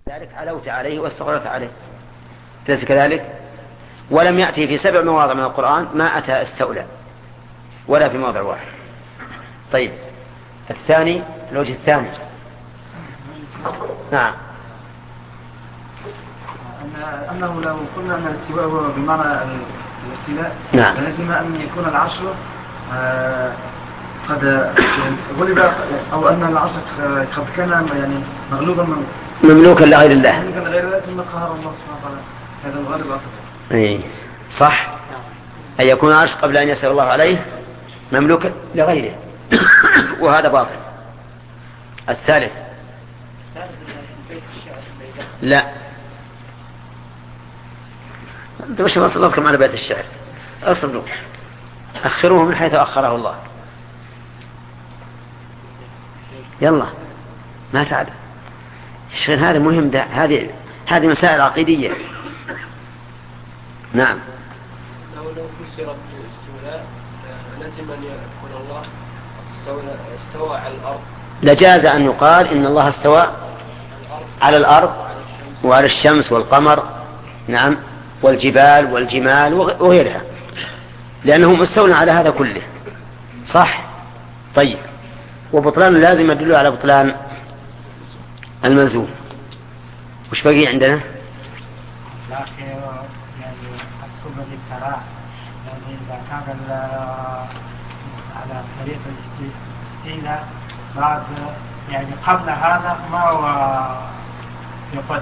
ذلك علوت عليه واستقرت عليه، ليس كذلك؟ ولم يأتي في 7 مواضع من القرآن ما أتى استولى ولا في موضع واحد. طيب الثاني، الوجه الثاني. نعم. أنه لو قلنا أن الاستواء هو بمعنى الاستيلاء، نعم، فلازم أن يكون العرش قد غلب، أو أن العرش قد كان يعني مغلوبا مملوكا لغير الله، مملوكا لغير الله، ثم قهر الله سبحانه وتعالى هذا الغالب أكثر. أي صح، أن يكون العرش قبل أن يسر الله عليه مملوكا لغيره وهذا باطل. الثالث، لا أنت مش نصكم على بيت الشعر، أصبروا أخروه من حيث أخره الله. يلا ما تعب الشيخ، هذا مهم، ده هذه مسائل عقيدية. نعم. لو فسرت الاستولاء لازم أن يكون الله استوى على الأرض، لجاز أن يقال إن الله استوى على الأرض وعلى الشمس والقمر، نعم، والجبال والجمال وغيرها، لأنه مستولى على هذا كله، صح. طيب، وبطلان لازم يدل على بطلان المنزول. وش بقي عندنا؟ لكن يعني أسلوب الابتلاء، يعني إذا كان على طريقة الاستيلاء بعد يعني قبل هذا ما هو يقدر.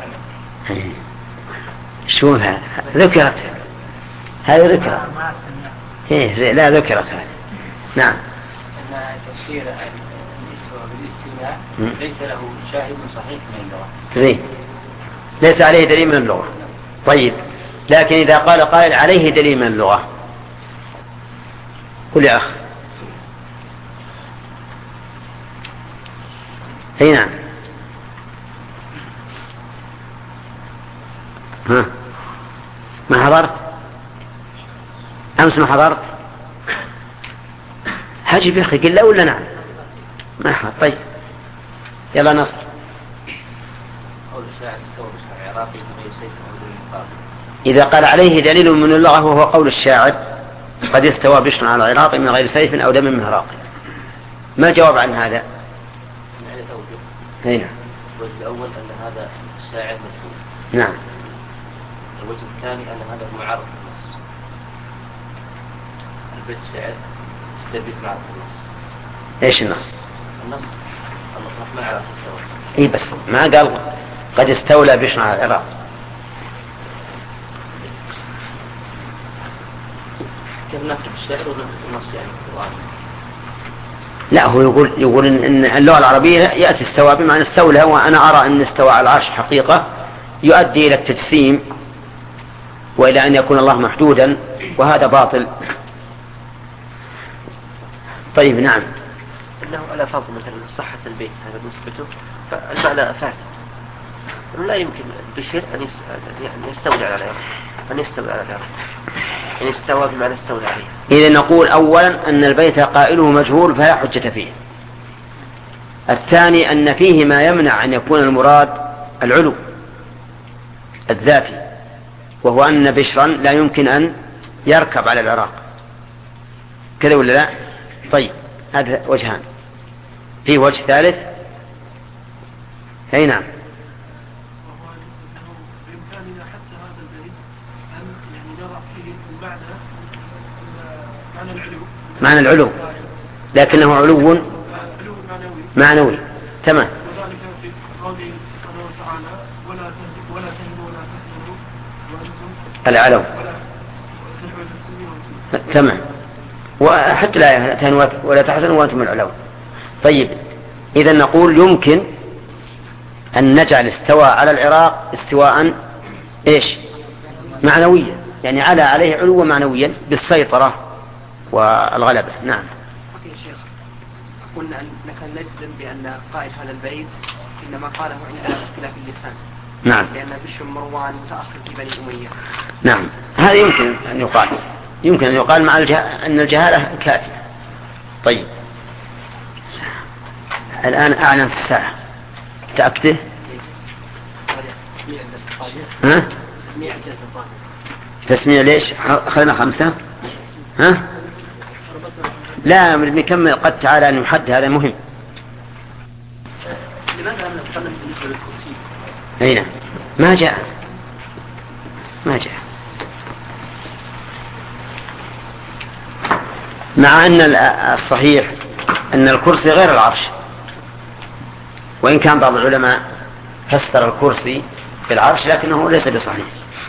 شو هذا؟ ذكرت هذه ذكرت، إيه لا ذكرت هذه. نعم. أن تفسير الاستواء بالاستيلاء ليس له شاهد صحيح من اللغة. زين، ليس عليه دليل من اللغة. طيب، لكن إذا قال قائل عليه دليل من اللغة، قل يا أخ. أي نعم. ها، ما حضرت أمس؟ ما حضرت؟ حاجب يا أخي، قل لا ولا نعم؟ ما حضرت. طيب يلا نصر. إذا قال عليه دليل من اللغة وهو قول الشاعر قد استوى بشر على العراق من غير سيف أو دم من هراق، ما الجواب عن هذا؟ هنا الوجه الأول أن هذا الشاعر مشهور. نعم. الوجه الثاني أن هذا معارض النص، البيت الشعر يستبيت معارض النص. إيش النص؟ النص الرحمن على استوى. إيه بس ما قال قد استولى بشر على العراق. كيف نكتب الشعر ونكتب النص يعني القرآن؟ لا، هو يقول إن اللغة العربية يأتي استوى بمعنى استولى، وأنا أرى أن استوى على العرش حقيقة يؤدي إلى التجسيم وإلى أن يكون الله محدودا، وهذا باطل. طيب نعم. إنه على فرض مثلا صحة البيت هذا نسبته، فالمعنى فاسد، لا يمكن بشر أن يستولى على العراق، أن يستولى على العراق، أن يستوى بمعنى استولى عليه. إذا نقول أولا أن البيت قائله مجهول فلا حجة فيه. الثاني أن فيه ما يمنع أن يكون المراد العلو الذاتي، وهو أن بشرا لا يمكن أن يركب على العراق، كذا ولا لا؟ طيب، هذا وجهان. فيه وجه ثالث. أي نعم. معنى العلو، لكنه علو معنوي. تمام. العلو تمام، وحتى لا ولا تحزنوا وأنتم العلو. طيب، إذا نقول يمكن أن نجعل استوى على العراق استواء إيش؟ معنويا، يعني عليه علو معنويا بالسيطرة والغلبة. نعم. يا شيخ، قلنا أنك نجزم بأن قائل هذا البيت إنما قاله عند اختلاف اللسان. نعم. لأن بشر مروان متأخر في بني أمية. نعم، هذا يمكن أن يقال، يمكن أن يقال مع أن الجهالة كافية. طيب، الآن أعلن الساعة، تأكده. ها؟ تسميع ليش خلينا 5 ها؟ لا نكمل قد تعالى أن يحد، هذا مهم. لماذا لم نتكلم بالنسبة للكرسي؟ أين ما جاء مع أن الصحيح أن الكرسي غير العرش، وإن كان بعض العلماء فسر الكرسي بالعرش لكنه ليس بصحيح.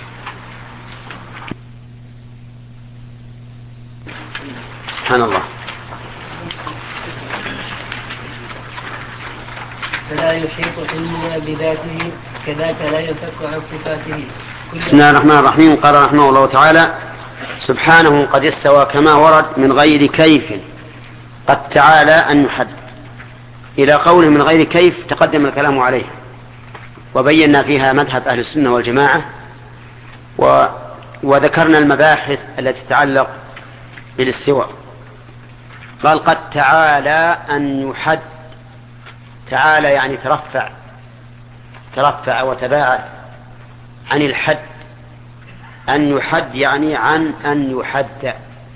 سبحان الله. فلا يحيط علمنا بذاته كذاك لا ينفك عن صفاته. بسم الله الرحمن الرحيم. قال رحمه الله تعالى: سبحانه قد استوى كما ورد من غير كيف، قد تعالى أن يحد. إلى قوله من غير كيف تقدم الكلام عليه، وبينا فيها مذهب أهل السنة والجماعة، وذكرنا المباحث التي تتعلق بالاستواء. قال قد تعالى أن يحد. تعالى يعني ترفع وتباعد عن الحد. أن يحد يعني عن أن يحد،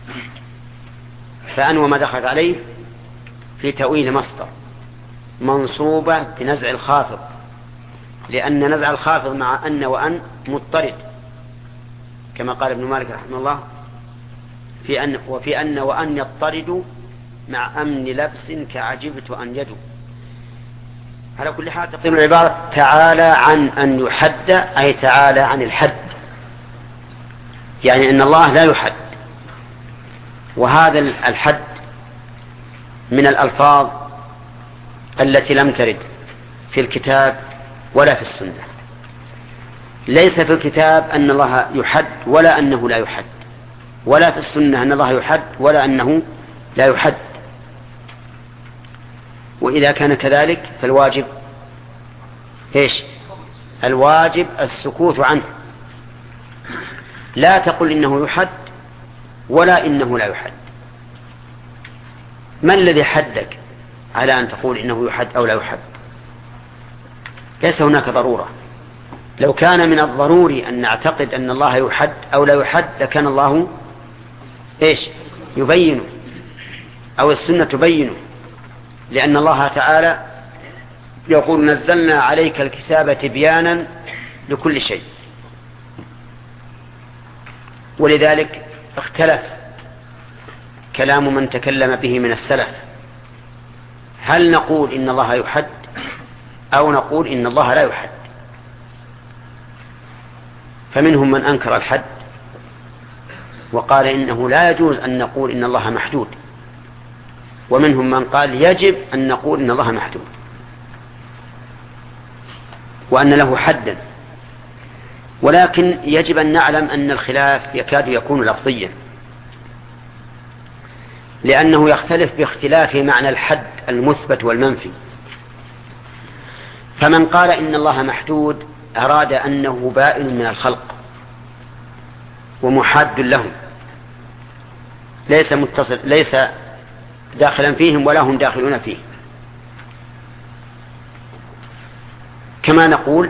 فأن وما دخلت عليه في تأويل مصدر منصوبة بنزع الخافض، لأن نزع الخافض مع أن وأن مضطرد، كما قال ابن مالك رحمه الله وفي أن وأن يضطرد مع أمن لبس كعجبت أن يدو. على كل حال تقديم العبارة تعالى عن أن يحد، أي تعالى عن الحد، يعني أن الله لا يحد. وهذا الحد من الألفاظ التي لم ترد في الكتاب ولا في السنة. ليس في الكتاب أن الله يحد ولا أنه لا يحد، ولا في السنة أن الله يحد ولا أنه لا يحد. وإذا كان كذلك فالواجب إيش؟ الواجب السكوت عنه. لا تقل إنه يحد ولا إنه لا يحد. ما الذي حدك على أن تقول إنه يحد أو لا يحد؟ ليس هناك ضرورة. لو كان من الضروري أن نعتقد أن الله يحد أو لا يحد لكان الله إيش؟ يبينه، أو السنة تبينه، لأن الله تعالى يقول نزلنا عليك الكتاب تبيانا لكل شيء. ولذلك اختلف كلام من تكلم به من السلف، هل نقول إن الله يحد أو نقول إن الله لا يحد؟ فمنهم من أنكر الحد وقال إنه لا يجوز أن نقول إن الله محدود، ومنهم من قال يجب أن نقول إن الله محدود وأن له حدا. ولكن يجب أن نعلم أن الخلاف يكاد يكون لفظيا، لأنه يختلف باختلاف معنى الحد المثبت والمنفي. فمن قال إن الله محدود أراد أنه بائن من الخلق ومحاد لهم، ليس داخلا فيهم ولا هم داخلون فيه. كما نقول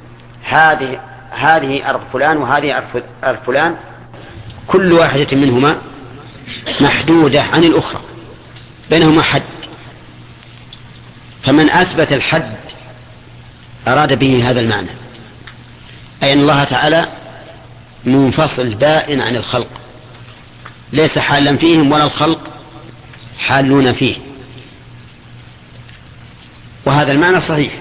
هذه أرض فلان وهذه أرض فلان، كل واحدة منهما محدودة عن الأخرى، بينهما حد. فمن أثبت الحد أراد به هذا المعنى، أي أن الله تعالى منفصل بائن عن الخلق، ليس حالا فيهم ولا الخلق حالون فيه. وهذا المعنى صحيح.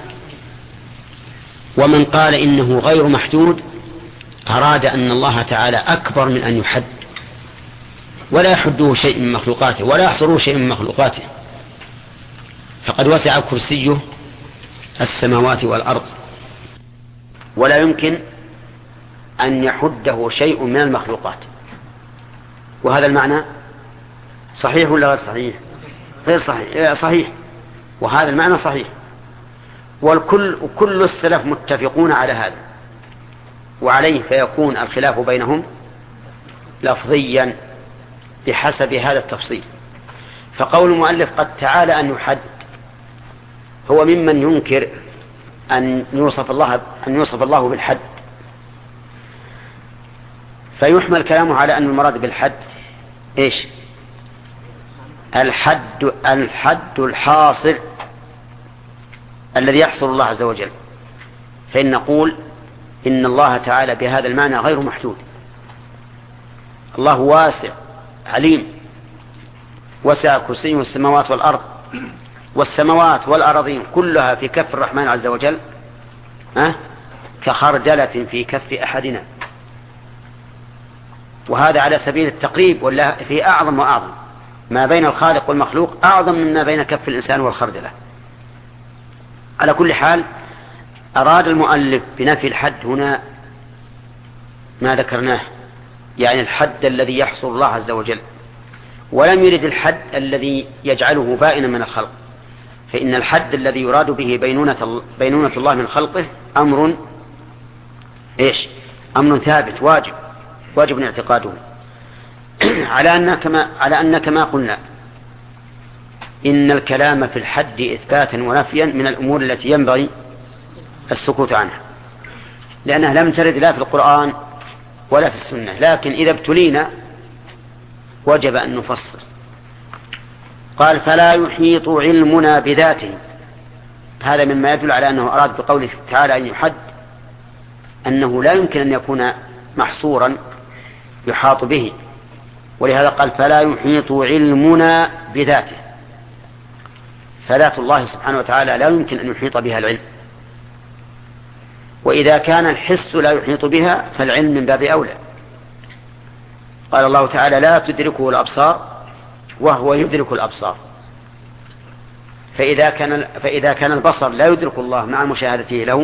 ومن قال إنه غير محدود أراد أن الله تعالى أكبر من أن يحد، ولا يحده شيء من مخلوقاته ولا يحصره شيء من مخلوقاته، فقد وسع كرسيه السماوات والأرض ولا يمكن أن يحده شيء من المخلوقات. وهذا المعنى صحيح ولا غير صحيح؟ غير صحيح. صحيح. وهذا المعنى صحيح، وكل السلف متفقون على هذا وعليه، فيكون الخلاف بينهم لفظيا بحسب هذا التفصيل. فقول المؤلف قد تعالى أن يحد هو ممن ينكر أن يوصف الله بالحد، فيحمل كلامه على أن المراد بالحد إيش؟ الحد الحاصل الذي يحصل الله عز وجل، فإن نقول إن الله تعالى بهذا المعنى غير محدود. الله واسع عليم، وسع كرسيه السماوات والأرض، والسماوات والأرضين كلها في كف الرحمن عز وجل كخردلة في كف أحدنا. وهذا على سبيل التقريب، ولا في أعظم وأعظم ما بين الخالق والمخلوق أعظم مما بين كف الإنسان والخردلة. على كل حال أراد المؤلف بنفي الحد هنا ما ذكرناه، يعني الحد الذي يحصل الله عز وجل، ولم يرد الحد الذي يجعله بائنا من الخلق، فإن الحد الذي يراد به بينونة الله من خلقه أمر إيش؟ أمر ثابت واجب اعتقاده على أن كما قلنا إن الكلام في الحد إثباتا ونفيا من الأمور التي ينبغي السكوت عنها، لأنها لم ترد لا في القرآن ولا في السنة، لكن إذا ابتلينا وجب أن نفصل. قال فلا يحيط علمنا بذاته، هذا مما يدل على أنه أراد بقوله تعالى أن يحد أنه لا يمكن أن يكون محصورا يحاط به، ولهذا قال فلا يحيط علمنا بذاته، فذات الله سبحانه وتعالى لا يمكن أن يحيط بها العلم، وإذا كان الحس لا يحيط بها فالعلم من باب أولى. قال الله تعالى لا تدركه الأبصار وهو يدرك الأبصار، فإذا كان البصر لا يدرك الله مع مشاهدته له،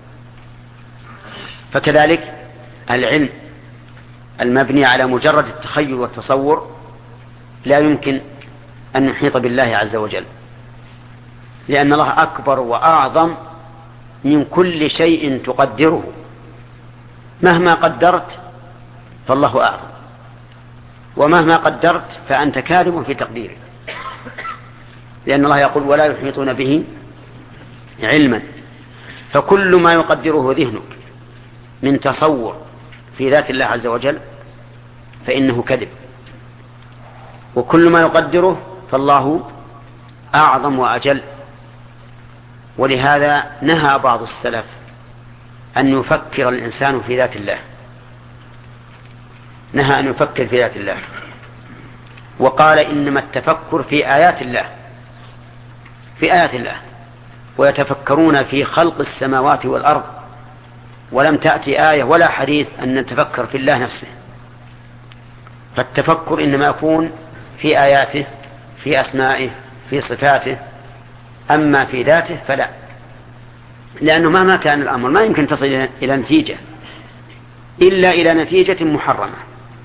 فكذلك العلم المبني على مجرد التخيل والتصور لا يمكن أن يحيط بالله عز وجل، لأن الله أكبر وأعظم من كل شيء تقدره، مهما قدرت فالله أعظم، ومهما قدرت فأنت كاذب في تقديرك، لأن الله يقول ولا يحيطون به علما. فكل ما يقدره ذهنك من تصور في ذات الله عز وجل فإنه كذب، وكل ما يقدره فالله أعظم وأجل. ولهذا نهى بعض السلف أن يفكر الإنسان في ذات الله، نهى أن يفكر في ذات الله، وقال إنما التفكر في آيات الله، في آيات الله، ويتفكرون في خلق السماوات والأرض، ولم تأتي آية ولا حديث أن نتفكر في الله نفسه. فالتفكر إنما يكون في آياته، في أسمائه، في صفاته، أما في ذاته فلا، لأنه مهما كان الأمر ما يمكن تصل إلى نتيجة إلا إلى نتيجة محرمة،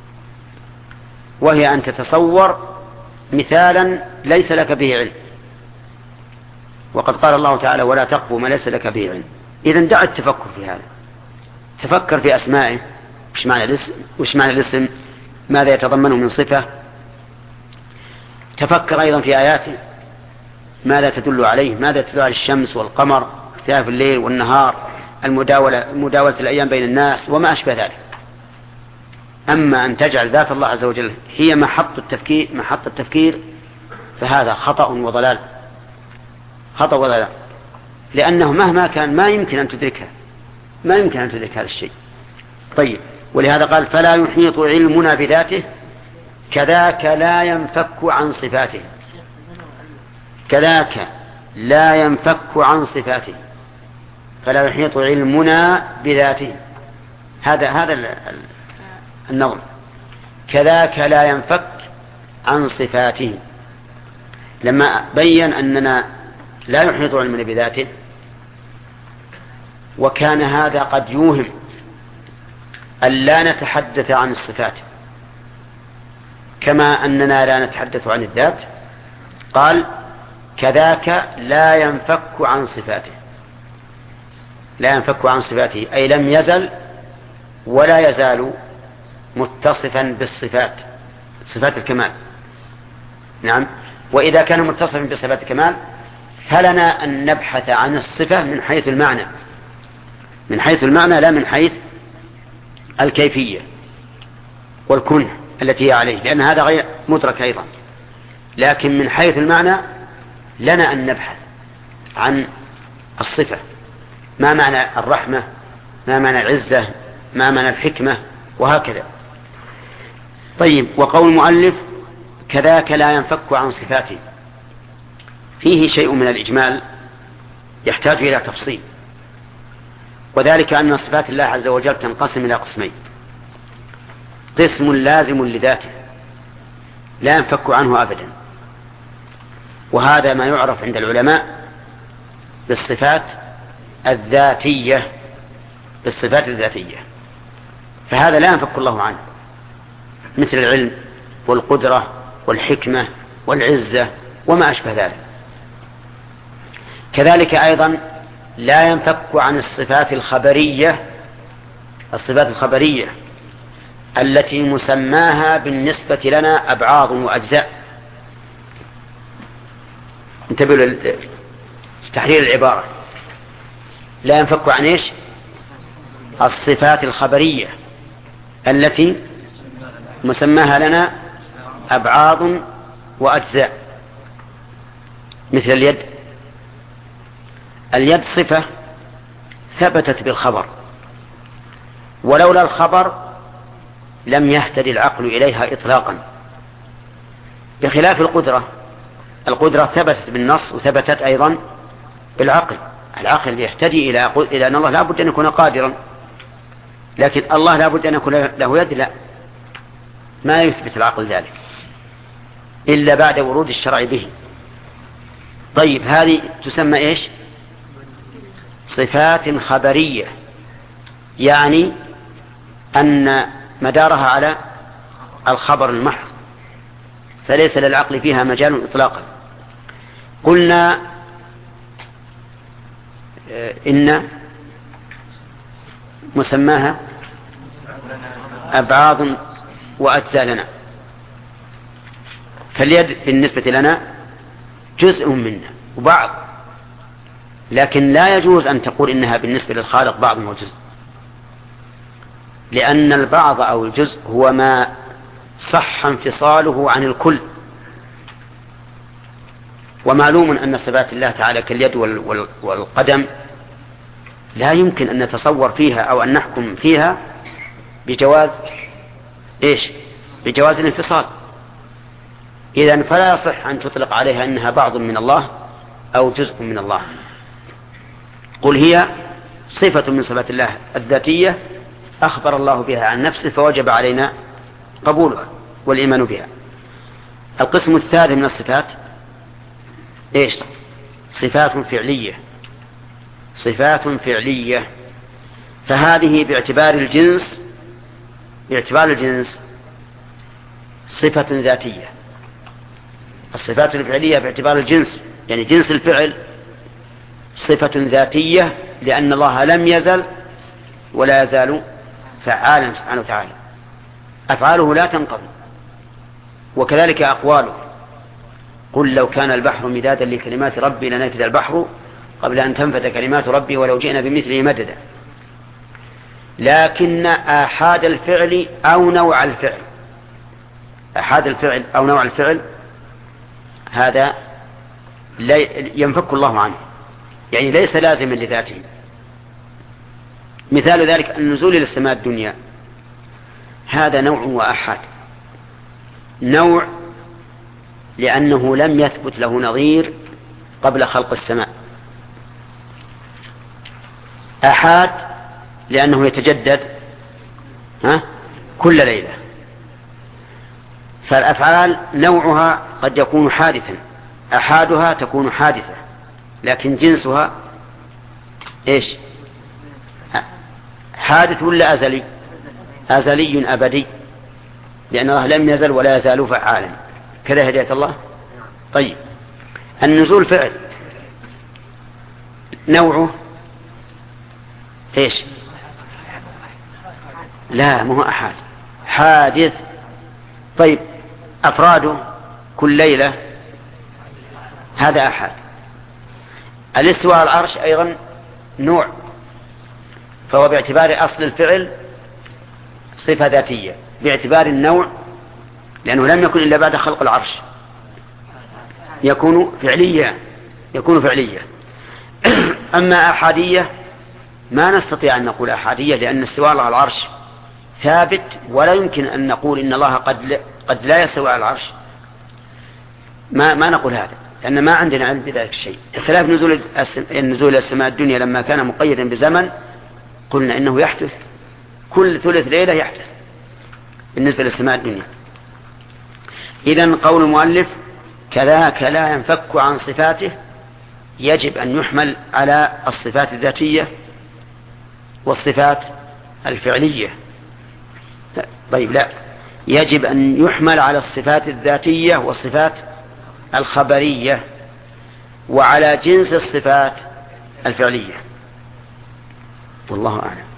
وهي أن تتصور مثالا ليس لك به علم، وقد قال الله تعالى ولا تقف ما ليس لك به علم. إذن دع التفكر في هذا، تفكر في أسمائه، وش معنى الاسم، ماذا يتضمنه من صفة، تفكر أيضا في آياته، ماذا تدل عليه، ماذا تدل على الشمس والقمر، اختلاف الليل والنهار، مداولة الأيام بين الناس وما أشبه ذلك. أما أن تجعل ذات الله عز وجل هي محط التفكير فهذا خطأ وضلال، لأنه مهما كان ما يمكن أن تدرك هذا الشيء. طيب، ولهذا قال فلا يحيط علمنا بذاته كذاك لا ينفك عن صفاته، كذاك لا ينفك عن صفاته، فلا يحيط علمنا بذاته، هذا النظم، كذاك لا ينفك عن صفاته، لما بين أننا لا يحيط علمنا بذاته، وكان هذا قد يوهم أن لا نتحدث عن الصفات كما أننا لا نتحدث عن الذات. قال كذاك لا ينفك عن صفاته، لا ينفك عن صفاته أي لم يزل ولا يزال متصفا بالصفات، صفات الكمال. نعم، وإذا كان متصفا بصفات الكمال فلنا أن نبحث عن الصفة من حيث المعنى، من حيث المعنى لا من حيث الكيفية والكنه التي هي عليه، لأن هذا غير مدرك أيضا. لكن من حيث المعنى لنا أن نبحث عن الصفة، ما معنى الرحمة، ما معنى العزة، ما معنى الحكمة، وهكذا. طيب، وقول المؤلف كذاك لا ينفك عن صفاته، فيه شيء من الإجمال يحتاج إلى تفصيل، وذلك أن صفات الله عز وجل تنقسم إلى قسمين: قسم لازم لذاته لا ينفك عنه أبدا، وهذا ما يعرف عند العلماء بالصفات الذاتية، بالصفات الذاتية، فهذا لا ينفك الله عنه، مثل العلم والقدرة والحكمة والعزة وما أشبه ذلك. كذلك أيضا لا ينفك عن الصفات الخبرية، الصفات الخبرية التي مسماها بالنسبة لنا أبعاض وأجزاء. انتبهوا لتحرير العبارة، لا ينفك عن إيش؟ الصفات الخبرية التي مسماها لنا أبعاض وأجزاء، مثل اليد. اليد صفة ثبتت بالخبر، ولولا الخبر لم يهتدي العقل إليها إطلاقا، بخلاف القدرة. القدرة ثبتت بالنص وثبتت أيضا بالعقل، العقل يهتدي إلى أن الله لا بد أن يكون قادرا، لكن الله لا بد أن يكون له يد، لا، ما يثبت العقل ذلك إلا بعد ورود الشرع به. طيب، هذه تسمى إيش؟ صفات خبرية، يعني أن مدارها على الخبر المحض، فليس للعقل فيها مجال إطلاقا. قلنا إن مسماها أبعاض وأجزاء لنا، فاليد بالنسبة لنا جزء منا وبعض، لكن لا يجوز أن تقول إنها بالنسبة للخالق بعض وجزء، لأن البعض أو الجزء هو ما صح انفصاله عن الكل. ومعلوم أن صفات الله تعالى كاليد والقدم لا يمكن أن نتصور فيها أو أن نحكم فيها بجواز إيش؟ بجواز الانفصال. إذن فلا يصح أن تطلق عليها أنها بعض من الله أو جزء من الله. قل هي صفة من صفات الله الذاتية أخبر الله بها عن نفسه، فوجب علينا قبولها والإيمان بها. القسم الثالث من الصفات إيش؟ صفات فعلية. صفات فعلية، فهذه باعتبار الجنس صفة ذاتية. الصفات الفعلية باعتبار الجنس، يعني جنس الفعل، صفة ذاتية، لأن الله لم يزل ولا يزال فعالا سبحانه وتعالى، أفعاله لا تنقضي، وكذلك أقواله. قل لو كان البحر مدادا لكلمات ربي لنفذ البحر قبل أن تنفذ كلمات ربي ولو جئنا بمثله مددا. لكن آحاد الفعل أو نوع الفعل، آحاد الفعل أو نوع الفعل، هذا ينفك الله عنه، يعني ليس لازما لذاته. مثال ذلك النزول إلى السماء الدنيا، هذا نوع وآحاد. نوع لأنه لم يثبت له نظير قبل خلق السماء، آحاد لأنه يتجدد كل ليلة. فالأفعال نوعها قد يكون حادثا، أحادها تكون حادثة، لكن جنسها إيش؟ حادث ولا أزلي؟ أزلي أبدي، لأن الله لم يزل ولا يزال فعالا. كذا هداية الله. طيب، النزول فعل، نوعه إيش؟ لا، مو أحاد، حادث. طيب، أفراده كل ليلة، هذا أحد. الاستواء على العرش أيضا نوع، فهو باعتبار أصل الفعل صفة ذاتية، باعتبار النوع لأنه لم يكن إلا بعد خلق العرش يكون فعليا. أما أحادية ما نستطيع أن نقول أحادية، لأن استواء على العرش ثابت، ولا يمكن أن نقول إن الله قد لا يستوى على العرش. ما نقول هذا، لأن ما عندنا علم بذلك الشيء. خلاف نزول السماء الدنيا لما كان مقيدا بزمن قلنا إنه يحدث كل ثلث ليلة يحدث بالنسبة للسماء الدنيا. إذن قول المؤلف كذاك لا ينفك عن صفاته يجب أن يحمل على الصفات الذاتية والصفات الفعلية. طيب لا، يجب أن يحمل على الصفات الذاتية والصفات الخبرية وعلى جنس الصفات الفعلية، والله أعلم.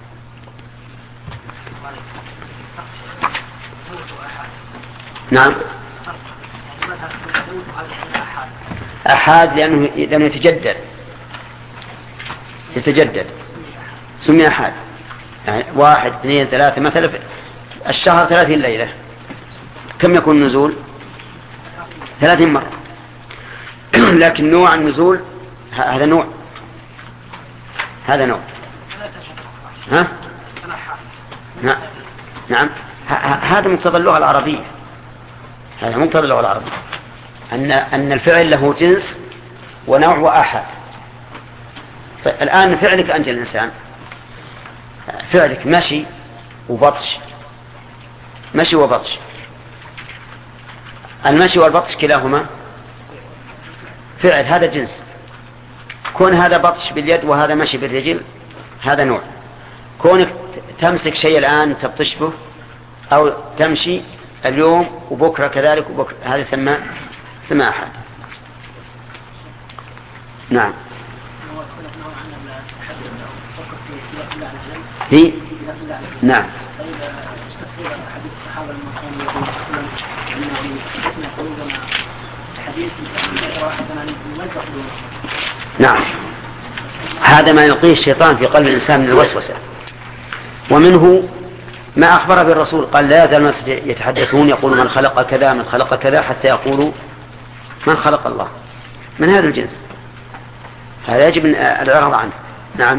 نعم، أحاد لأنه يتجدد سمي أحاد، يعني 1 2 3 مثلا الشهر 30 ليلة كم يكون النزول؟ 30 مرة. لكن نوع النزول هذا نوع ها؟ نعم هذا مقتضى اللغة العربية، أن الفعل له جنس ونوع وآحاد. الآن فعلك أنت الإنسان، فعلك مشي وبطش، المشي والبطش كلاهما فعل، هذا جنس. كون هذا بطش باليد وهذا مشي بالرجل هذا نوع. كونك تمسك شيء الآن تبطش به أو تمشي اليوم وبكرة كذلك وبكرة، هذا سمى أحد. نعم. هي نعم. نعم، هذا ما يلقيه الشيطان في قلب الإنسان من الوسوسة. ومنه ما أخبر بالرسول قال لا يزال الناس يتحدثون يقول من خلق كذا من خلق كذا حتى يقولوا من خلق الله، من هذا الجنس. هذا يجب الإعراض عنه. نعم.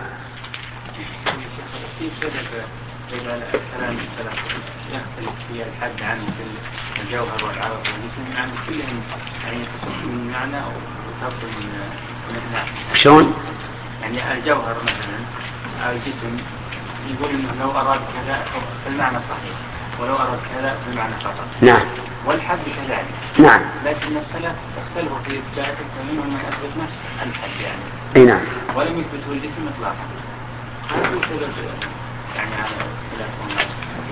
يختلف في الحد عن الجوهر والعرض والجسم، يعني كلهم يعني تصف من معنى وتفضل من المعنى. شلون؟ يعني الجوهر مثلا أو الجسم يقول إنه لو أراد كذا فالمعنى صحيح، ولو أراد كذا فالمعنى خطأ. نعم. والحد كذلك. نعم. لكن السلف اختلفوا في إثباته، فمنهم من أثبت نفس الحد يعني. أي نعم. ولم يثبته الجسم إطلاقا. هذا سبب يعني على اختلافهم.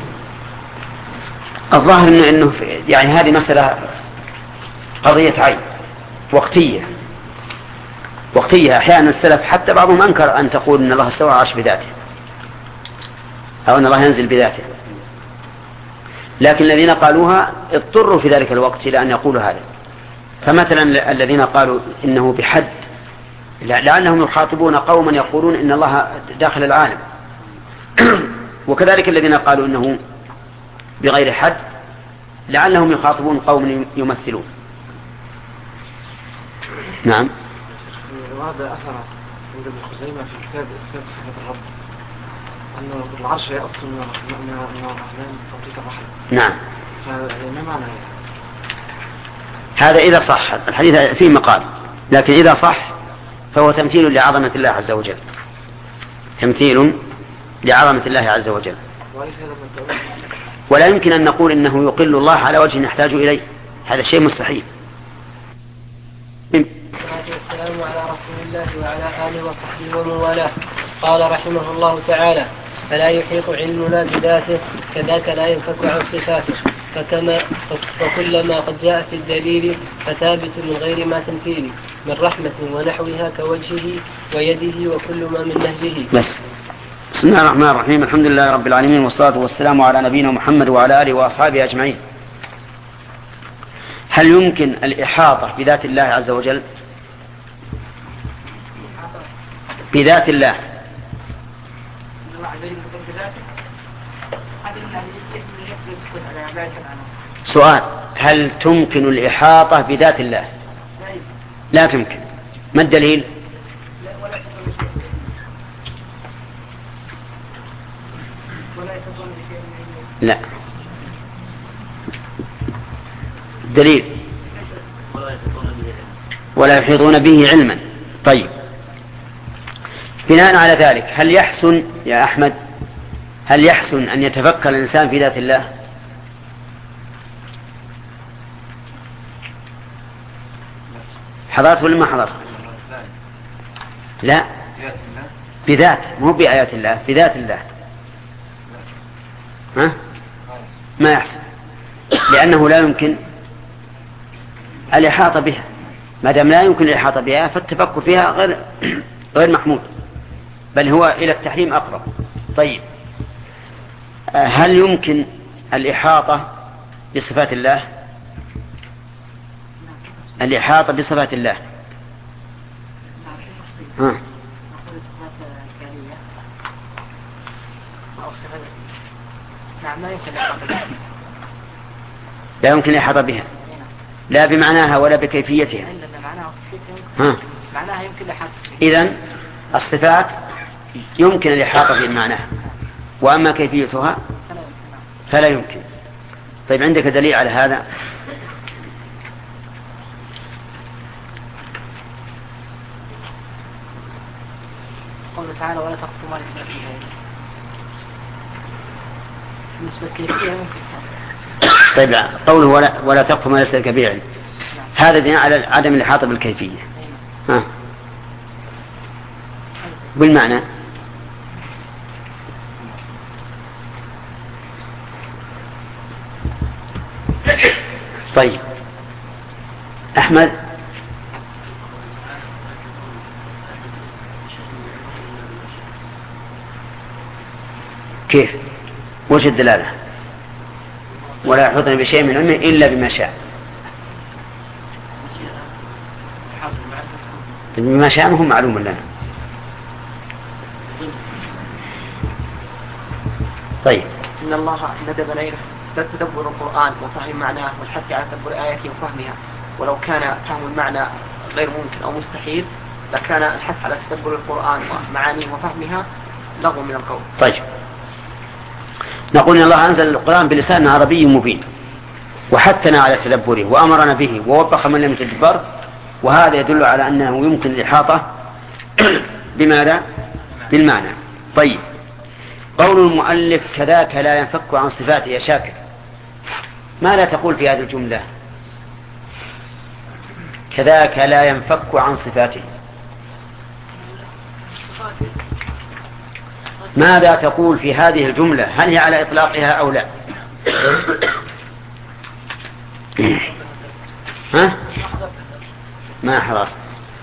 الظاهر إنه يعني هذه مسألة قضية عين وقتية. أحيانا السلف حتى بعضهم أنكر أن تقول إن الله استوى على العرش بذاته أو أن الله ينزل بذاته، لكن الذين قالوها اضطروا في ذلك الوقت إلى أن يقولوا هذا. فمثلا الذين قالوا إنه بحد لعلهم يخاطبون قوما يقولون إن الله داخل العالم، وكذلك الذين قالوا إنه بغير حد لعلهم يخاطبون قوم يمثلون. نعم. وهذا أثر عند ابن خزيمة في كتاب إثبات صفات الرب أنه العرش يأتي من الرحمن توقيت الرحمة. نعم. فما معنى هذا إذا صح الحديث فيه مقال، لكن إذا صح فهو تمثيل لعظمة الله عز وجل، تمثيل لعظمة الله عز وجل، ولا يمكن أن نقول إنه يقل الله على وجه نحتاج إليه، هذا شيء مستحيل. والسلام على رسول الله وعلى آله وصحبه ومن والاه. قال رحمه الله تعالى: فلا يحيط علمنا بذاته كذاك لا ينفك عن صفاته، فكلما قد جاء في الدليل فثابت من غير ما تمثيل من رحمة ونحوها كوجهه ويده وكل ما من نهجه. بس. بسم الله الرحمن الرحيم، الحمد لله رب العالمين، والصلاة والسلام على نبينا محمد وعلى آله وأصحابه أجمعين. هل يمكن الإحاطة بذات الله عز وجل؟ بذات الله. سؤال: هل تمكن الإحاطة بذات الله؟ لا تمكن. ما الدليل؟ لا. دليل: ولا يحيطون به علما. طيب، بناء على ذلك هل يحسن يا أحمد، هل يحسن أن يتفكر الإنسان في ذات الله؟ حضرت ولا ما حضرت؟ لا، بذات، مو بآيات الله، بذات الله. ها؟ ما يحسن، لأنه لا يمكن الإحاطة بها. ما دام لا يمكن الإحاطة بها فالتفكر فيها غير محمود، بل هو إلى التحريم أقرب. طيب، هل يمكن الإحاطة بصفات الله؟ الإحاطة بصفات الله. ها. لا يمكن الإحاطة بها، لا بمعناها ولا بكيفيتها. ها. إذن الصفات يمكن الإحاطة بمعناها، وأما كيفيتها فلا يمكن. طيب، عندك دليل على هذا؟ قوله تعالى: ولا تقف ما ليس فيها. بالنسبة للكيفية ممكن. طيب، قوله ولا تقف ما ليس لك به علم، هذا دليل على عدم الإحاطة بالكيفية. ها. بالمعنى. طيب، أحمد. كيف؟ وش الدلالة؟ ولا يحيطون بشيء من علمه إلا بما شاء. بما شاء هو معلوم لنا. طيب، إن الله ندب إلينا تدبر القرآن وفهم معناه والحث على تدبر آياته وفهمها، ولو كان فهم المعنى غير ممكن أو مستحيل لكان الحث على تدبر القرآن ومعانيه وفهمها لغو من القول. طيب، نقول إن الله أنزل القرآن بلسان عربي مبين، وحثنا على تدبره وأمرنا به ووبخ من لم يتدبر، وهذا يدل على أنه يمكن الإحاطة بماذا؟ بالمعنى. طيب، قول المؤلف كذاك لا ينفك عن صفاته يا شاكر، ما لا تقول في هذه الجملة؟ كذاك لا ينفك عن صفاته، ماذا تقول في هذه الجملة؟ هل هي على إطلاقها أو لا؟ ها؟ ما حرصت.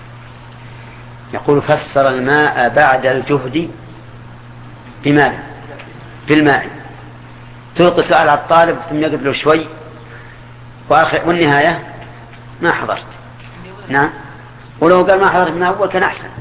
يقول فسر الماء بعد الجهد بماذا؟ بالماء. تلقي سؤال على الطالب ثم يقعد له شوي والنهاية ما حضرت. نعم، ولو قال ما حضرت من أول كان أحسن.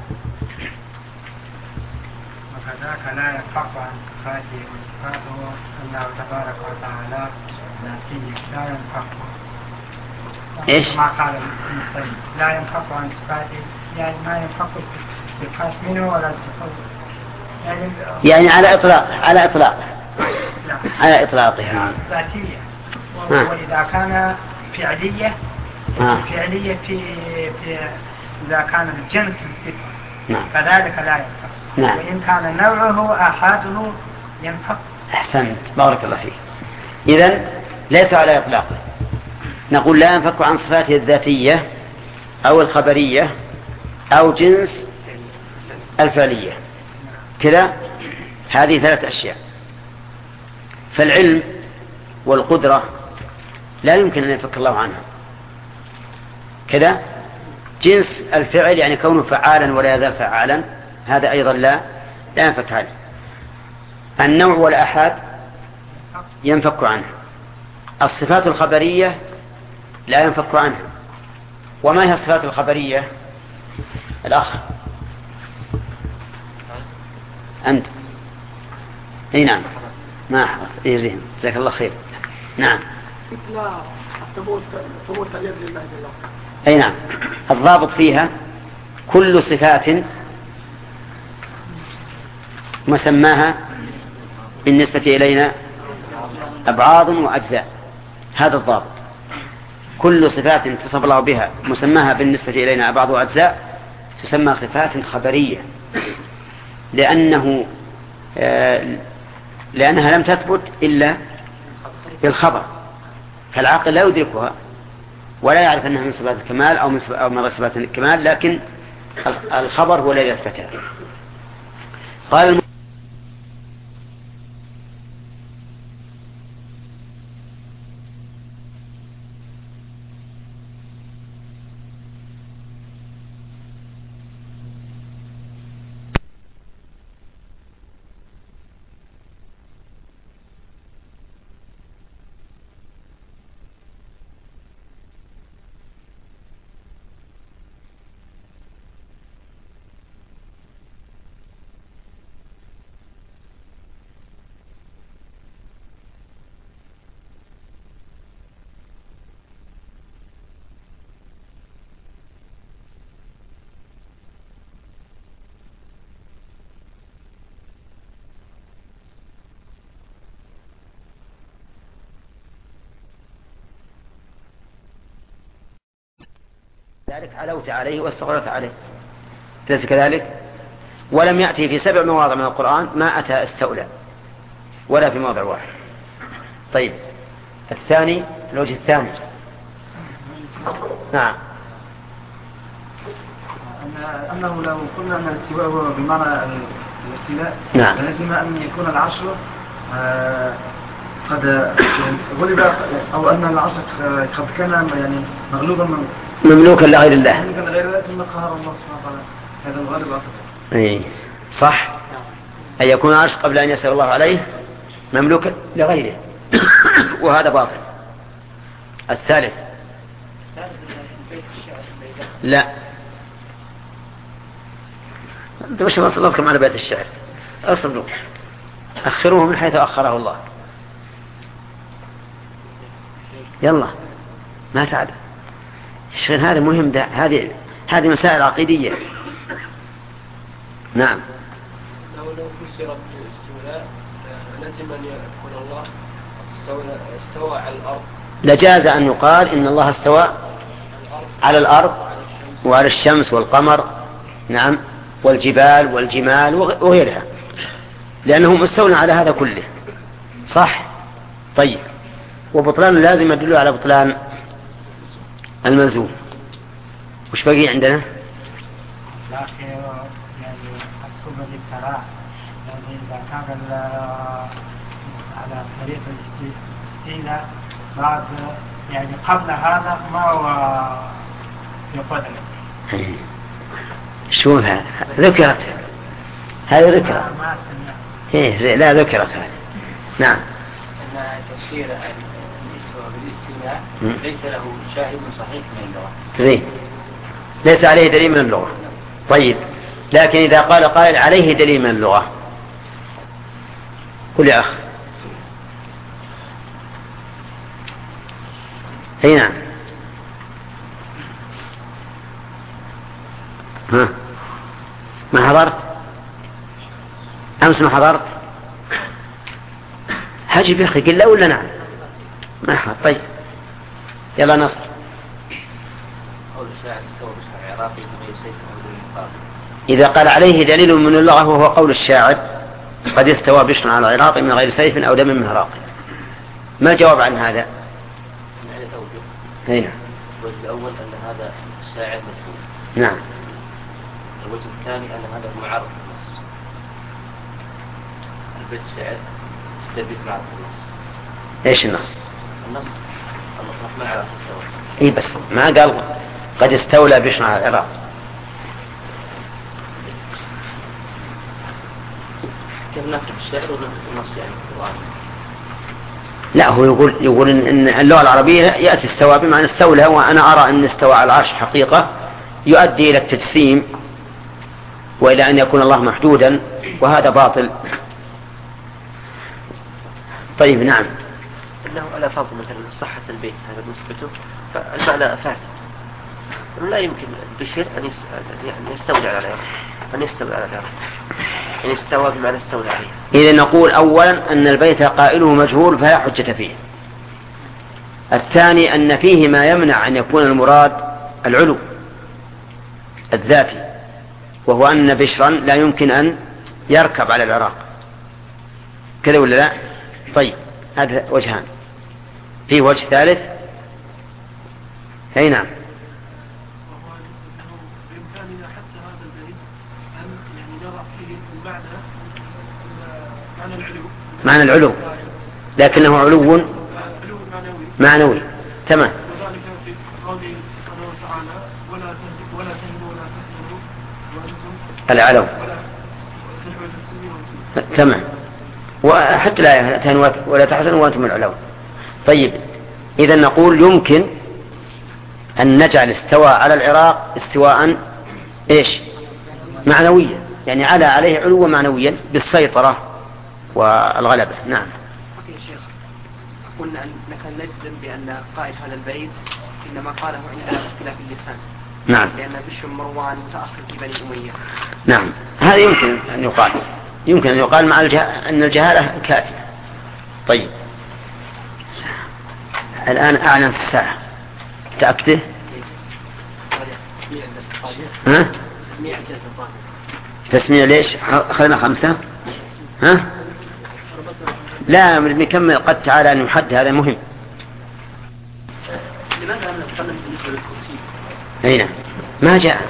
وكذاك لا ينفك عن صفاته، وصفاته الله تبارك وتعالى ذاتيه لا ينفك. إيش؟ ما قال المصنف لا ينفك عن صفاته، يعني ما ينفك الصفات منه ولا الصفات، يعني على إطلاقها على إطلاقها ذاتية. وإذا كان فعلية في إذا كان الجنس الصفة فذلك لا ينفك. وإن كان نوعه آحاده ينفك. أحسنت، بارك الله فيك. إذن ليس على إطلاقه. نقول لا ينفك عن صفاته الذاتية أو الخبرية أو جنس الفعلية كذا. هذه 3 أشياء. فالعلم والقدرة لا يمكن أن ينفك الله عنها كذا. جنس الفعل يعني كونه فعالا ولا يزال فعالا، هذا أيضا لا ينفك عنه. النوع والآحاد ينفك عنه. الصفات الخبرية لا ينفك عنها. وما هي الصفات الخبرية؟ الأخ أنت. أي نعم ما أحفظ. أي زين جزاك الله خير. نعم مثل ثبوت اليد لله جل وعلا. أي نعم الضابط فيها كل صفات مسماها بالنسبة إلينا أبعاض وأجزاء. هذا الضابط. كل صفات اتصف الله بها مسماها بالنسبة إلينا أبعاض وأجزاء تسمى صفات خبرية، لأنها لم تثبت إلا بالخبر، فالعاقل لا يدركها ولا يعرف أنها من صفات الكمال أو من صفات الكمال، لكن الخبر هو الذي يثبتها. قال ذلك علوت عليه واستغرت عليه، ليس كذلك؟ ولم يأتي في 7 مواضع من القرآن ما أتى استولى ولا في موضع واحد. طيب الثاني الوجه الثاني. نعم أنه لو قلنا أن الاستواء هو بمعنى الاستيلاء نعم لازم أن يكون العرش قد غلب، أو أن العرش قد كان يعني مغلوبا مملوكا لغير الله، مملوكا لغير الله ثم قهر الله سبحانه وتعالى. هذا الغالب أفضل. اي صح، أن يكون العرش قبل أن يسر الله عليه مملوكا لغيره وهذا باطل. الثالث لا أنت مش نصلتكم على بيت الشعر، أصبروا أخروه من حيث أخره الله. يلا ما تعد الشيء هذا مهم، ده هذه مسائل عقيدية. نعم لو فسرت الاستولاء لازم أن يكون الله استوى على الأرض، لجاز أن يقال إن الله استوى على الأرض وعلى الشمس والقمر نعم والجبال والجمال وغيرها، لأنه مستولى على هذا كله. صح. طيب وبطلان لازم يدل على بطلان الملزوم. وش بقي عندنا؟ لكن يعني الصبر للتراء، يعني إذا كان على طريق الاستيلاء بعد يعني قبل هذا ما هو يقدر. شو ذكرت هذه ذكرت إيه لا ذكرت هذه. نعم أن تفسير الاستواء بالاستيلاء ليس له شاهد صحيح من اللغة. زين ليس عليه دليل من اللغة. طيب لكن إذا قال قائل عليه دليل من اللغة، قل يا أخ. أي نعم ها ما حضرت أمس؟ ما حضرت؟ حجب يا أخي قل لا ولا نعم؟ ما حضرت. طيب يلا نصر. إذا قال عليه دليل من اللغة وهو قول الشاعر قد استوى بشر على العراق من غير سيف أو دم مهراق، ما الجواب عن هذا؟ من عدة أوجه. هنا الوجه الأول أن هذا الشاعر مجهول. نعم. الوجه الثاني أن هذا معارض النص. البيت الشعر يستبد معارض النص. إيش النص؟ النص الرحمن على استوى. إيه بس ما قال قد استولى بشر على العراق. كيف نفس الشعر ونفس النص يعني القرآن؟ لا هو يقول إن اللغة العربية يأتي استوى بمعنى استولى، وأنا أرى أن استوى على العرش حقيقة يؤدي إلى التجسيم وإلى أن يكون الله محدودا وهذا باطل. طيب نعم. انه على فرض مثلا صحة البيت هذا نسبته فالمعنى فاسد، لا يمكن البشر ان يستولي على العراق، ان يستولي على العراق، ان يستوى بمعنى استولى عليه. إذا نقول أولا أن البيت قائله مجهول فلا حجة فيه. الثاني أن فيه ما يمنع أن يكون المراد العلو الذاتي، وهو أن بشرا لا يمكن أن يركب على العراق، كذا ولا لا؟ طيب هذا وجهان. في وجه ثالث؟ أي نعم. معنى العلو لكنه علو معنوي. تمام. وذلك في قوله سبحانه وتعالى ولا تهنوا ولا تحزنوا وأنتم العلو. تمام. وحتى لا تهنوا ولا تحزنوا وأنتم العلو. طيب إذا نقول يمكن أن نجعل استوى على العراق استواء إيش معنويا، يعني عليه علو معنويا بالسيطرة والغلبة. نعم. يا شيخ قلنا أنك نجزم بأن قائد هذا البيت إنما قاله عند اختلاف اللسان. نعم. لأن بشر مروان متأخر في بني أمية. نعم هذا يمكن أن يقال، يمكن أن يقال مع أن الجهالة كافية. طيب الآن أعلن الساعة تأكده. ها؟ تسميع ليش؟ خلينا 5. ها؟ لا نكمل قد تعالى أن يحد، هذا مهم. لماذا لم نتكلم بالنسبة للكرسي؟ أين؟ ما جاء.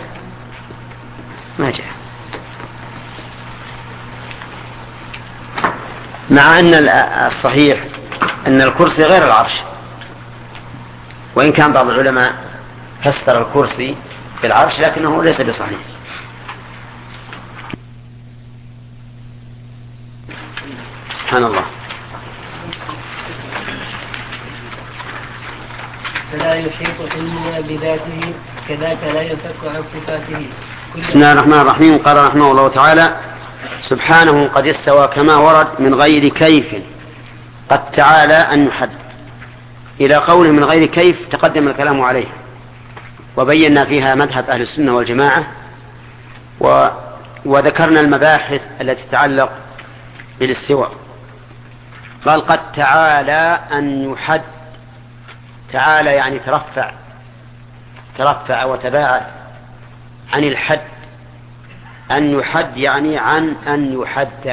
مع أن الصحيح أن الكرسي غير العرش، وإن كان بعض العلماء فسر الكرسي بالعرش لكنه ليس بصحيح. سبحان الله. فلا يحيط علمنا بذاته كذاك لا ينفك عن صفاته. بسم الله الرحمن الرحيم. قال رحمه الله تعالى سبحانه قد استوى كما ورد من غير كيف، قد تعالى أن يحد. إلى قوله من غير كيف تقدم الكلام عليه وبينا فيها مذهب أهل السنة والجماعة، وذكرنا المباحث التي تتعلق بالاستواء. قال قد تعالى أن يحد. تعالى يعني ترفع وتباعد عن الحد. أن يحد يعني عن أن يحد،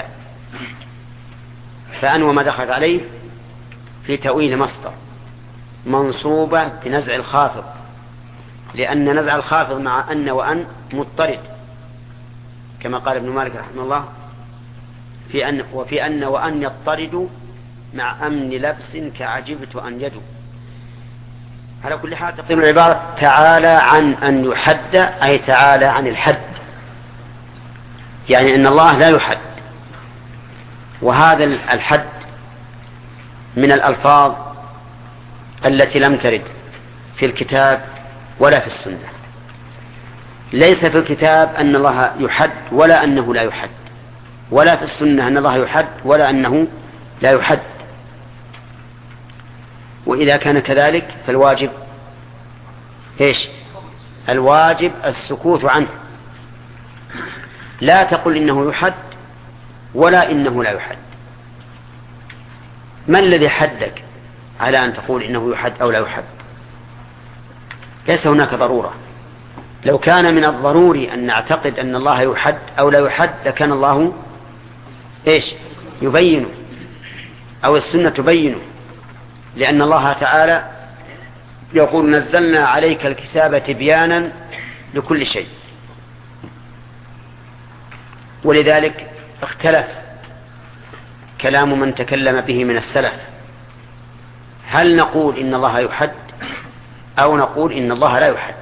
فأن وما دخلت عليه في تأويل مصدر منصوبة بنزع الخافض، لأن نزع الخافض مع أن وأن مضطرد، كما قال ابن مالك رحمه الله وفي أن وأن يضطرد مع أمن لبس كعجبت أن يدو. على كل حال تقديم العبارة تعالى عن أن يحد أي تعالى عن الحد، يعني أن الله لا يحد. وهذا الحد من الألفاظ التي لم ترد في الكتاب ولا في السنة. ليس في الكتاب أن الله يحد ولا أنه لا يحد، ولا في السنة أن الله يحد ولا أنه لا يحد. وإذا كان كذلك فالواجب إيش؟ الواجب السكوت عنه. لا تقل إنه يحد ولا إنه لا يحد. ما الذي حدك على أن تقول إنه يحد أو لا يحد؟ ليس هناك ضرورة. لو كان من الضروري أن نعتقد أن الله يحد أو لا يحد لكان الله إيش؟ يبينه، أو السنة تبينه، لأن الله تعالى يقول نزلنا عليك الكتاب تبيانا لكل شيء. ولذلك اختلف كلام من تكلم به من السلف، هل نقول إن الله يحد أو نقول إن الله لا يحد؟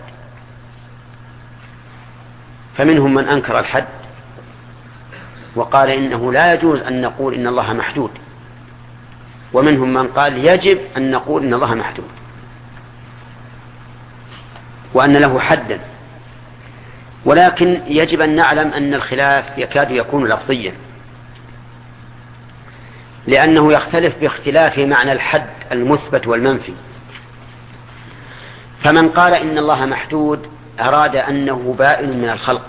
فمنهم من أنكر الحد وقال إنه لا يجوز أن نقول إن الله محدود، ومنهم من قال يجب أن نقول إن الله محدود وأن له حدا. ولكن يجب أن نعلم أن الخلاف يكاد يكون لفظيا، لأنه يختلف باختلاف معنى الحد المثبت والمنفي. فمن قال إن الله محدود أراد أنه بائن من الخلق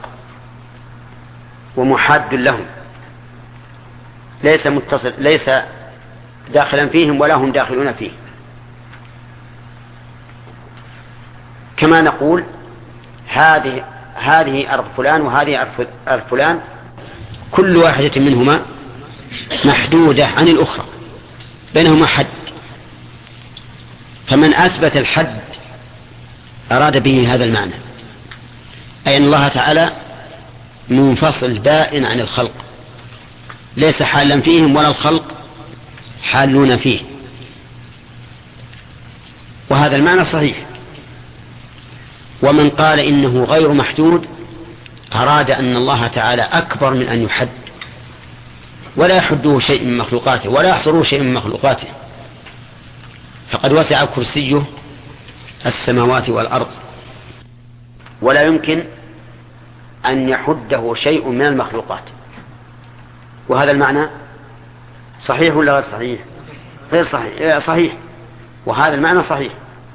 ومحاد لهم، ليس داخلا فيهم ولا هم داخلون فيه، كما نقول هذه أرض فلان وهذه أرض فلان، كل واحدة منهما محدودة عن الأخرى، بينهما حد. فمن أثبت الحد أراد به هذا المعنى، أي أن الله تعالى منفصل بائن عن الخلق، ليس حالا فيهم ولا الخلق حالون فيه، وهذا المعنى صحيح. ومن قال إنه غير محدود أراد أن الله تعالى أكبر من أن يحد، ولا يحده شيء من مخلوقاته ولا يحصره شيء من مخلوقاته، فقد وسع كرسيه السماوات والأرض، ولا يمكن أن يحده شيء من المخلوقات. وهذا المعنى صحيح ولا غير صحيح؟ غير صحيح. صحيح، وهذا المعنى صحيح،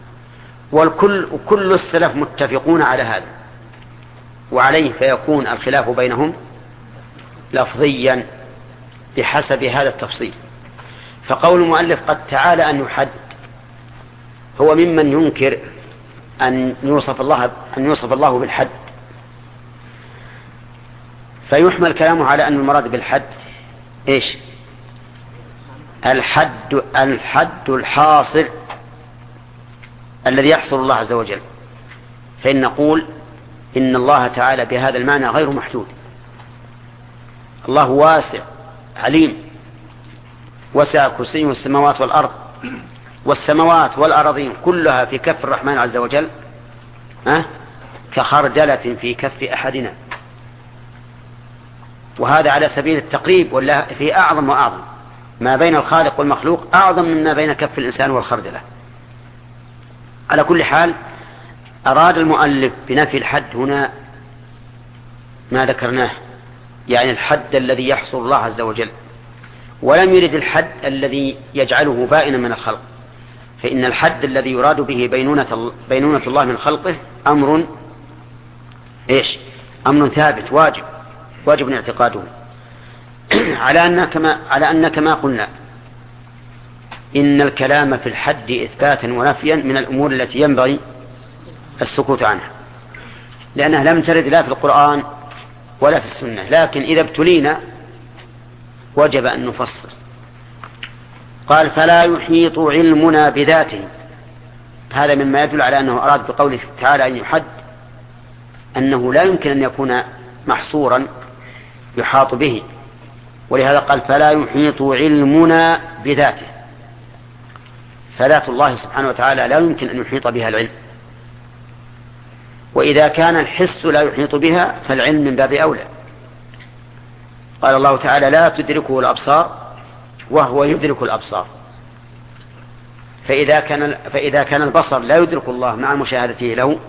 وكل السلف متفقون على هذا، وعليه فيكون الخلاف بينهم لفظيا بحسب هذا التفصيل. فقول المؤلف قد تعالى أن يحد هو ممن ينكر أن يوصف الله بالحد، فيحمل كلامه على أن المراد بالحد إيش؟ الحد الحاصل الذي يحصل الله عز وجل. فإن نقول إن الله تعالى بهذا المعنى غير محدود، الله واسع عليم، وسع كرسيه السماوات والأرض، والسماوات والأرضين كلها في كف الرحمن عز وجل كخردلة في كف أحدنا. وهذا على سبيل التقريب، ولا في أعظم وأعظم ما بين الخالق والمخلوق أعظم مما بين كف الإنسان والخردلة. على كل حال أراد المؤلف بنفي الحد هنا ما ذكرناه، يعني الحد الذي يحصل الله عز وجل، ولم يرد الحد الذي يجعله بائنا من الخلق. فإن الحد الذي يراد به بينونة الله من خلقه أمر إيش؟ أمر ثابت واجب اعتقاده على أن كما قلنا إن الكلام في الحد إثباتا ونفيا من الأمور التي ينبغي السكوت عنها، لأنها لم ترد لا في القرآن ولا في السنة، لكن إذا ابتلينا وجب أن نفصل. قال فلا يحيط علمنا بذاته، هذا مما يدل على أنه أراد بقوله تعالى أن يحد أنه لا يمكن أن يكون محصورا يحاط به، ولهذا قال فلا يحيط علمنا بذاته، فذات الله سبحانه وتعالى لا يمكن أن يحيط بها العلم. وإذا كان الحس لا يحيط بها فالعلم من باب أولى. قال الله تعالى لا تدركه الأبصار وهو يدرك الأبصار. فإذا كان البصر لا يدرك الله مع مشاهدته له،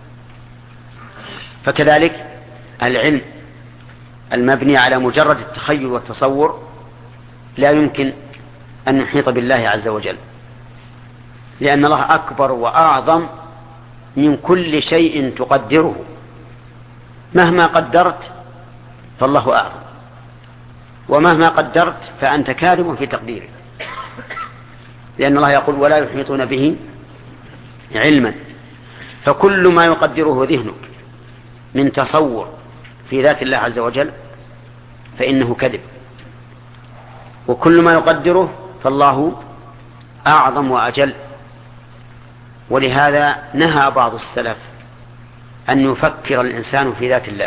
فكذلك العلم المبني على مجرد التخيل والتصور لا يمكن أن يحيط بالله عز وجل، لأن الله أكبر وأعظم من كل شيء تقدره. مهما قدرت فالله أعظم، ومهما قدرت فأنت كاذب في تقديرك، لأن الله يقول ولا يحيطون به علما. فكل ما يقدره ذهنك من تصور في ذات الله عز وجل فإنه كذب، وكل ما يقدره فالله أعظم وأجل. ولهذا نهى بعض السلف أن يفكر الإنسان في ذات الله،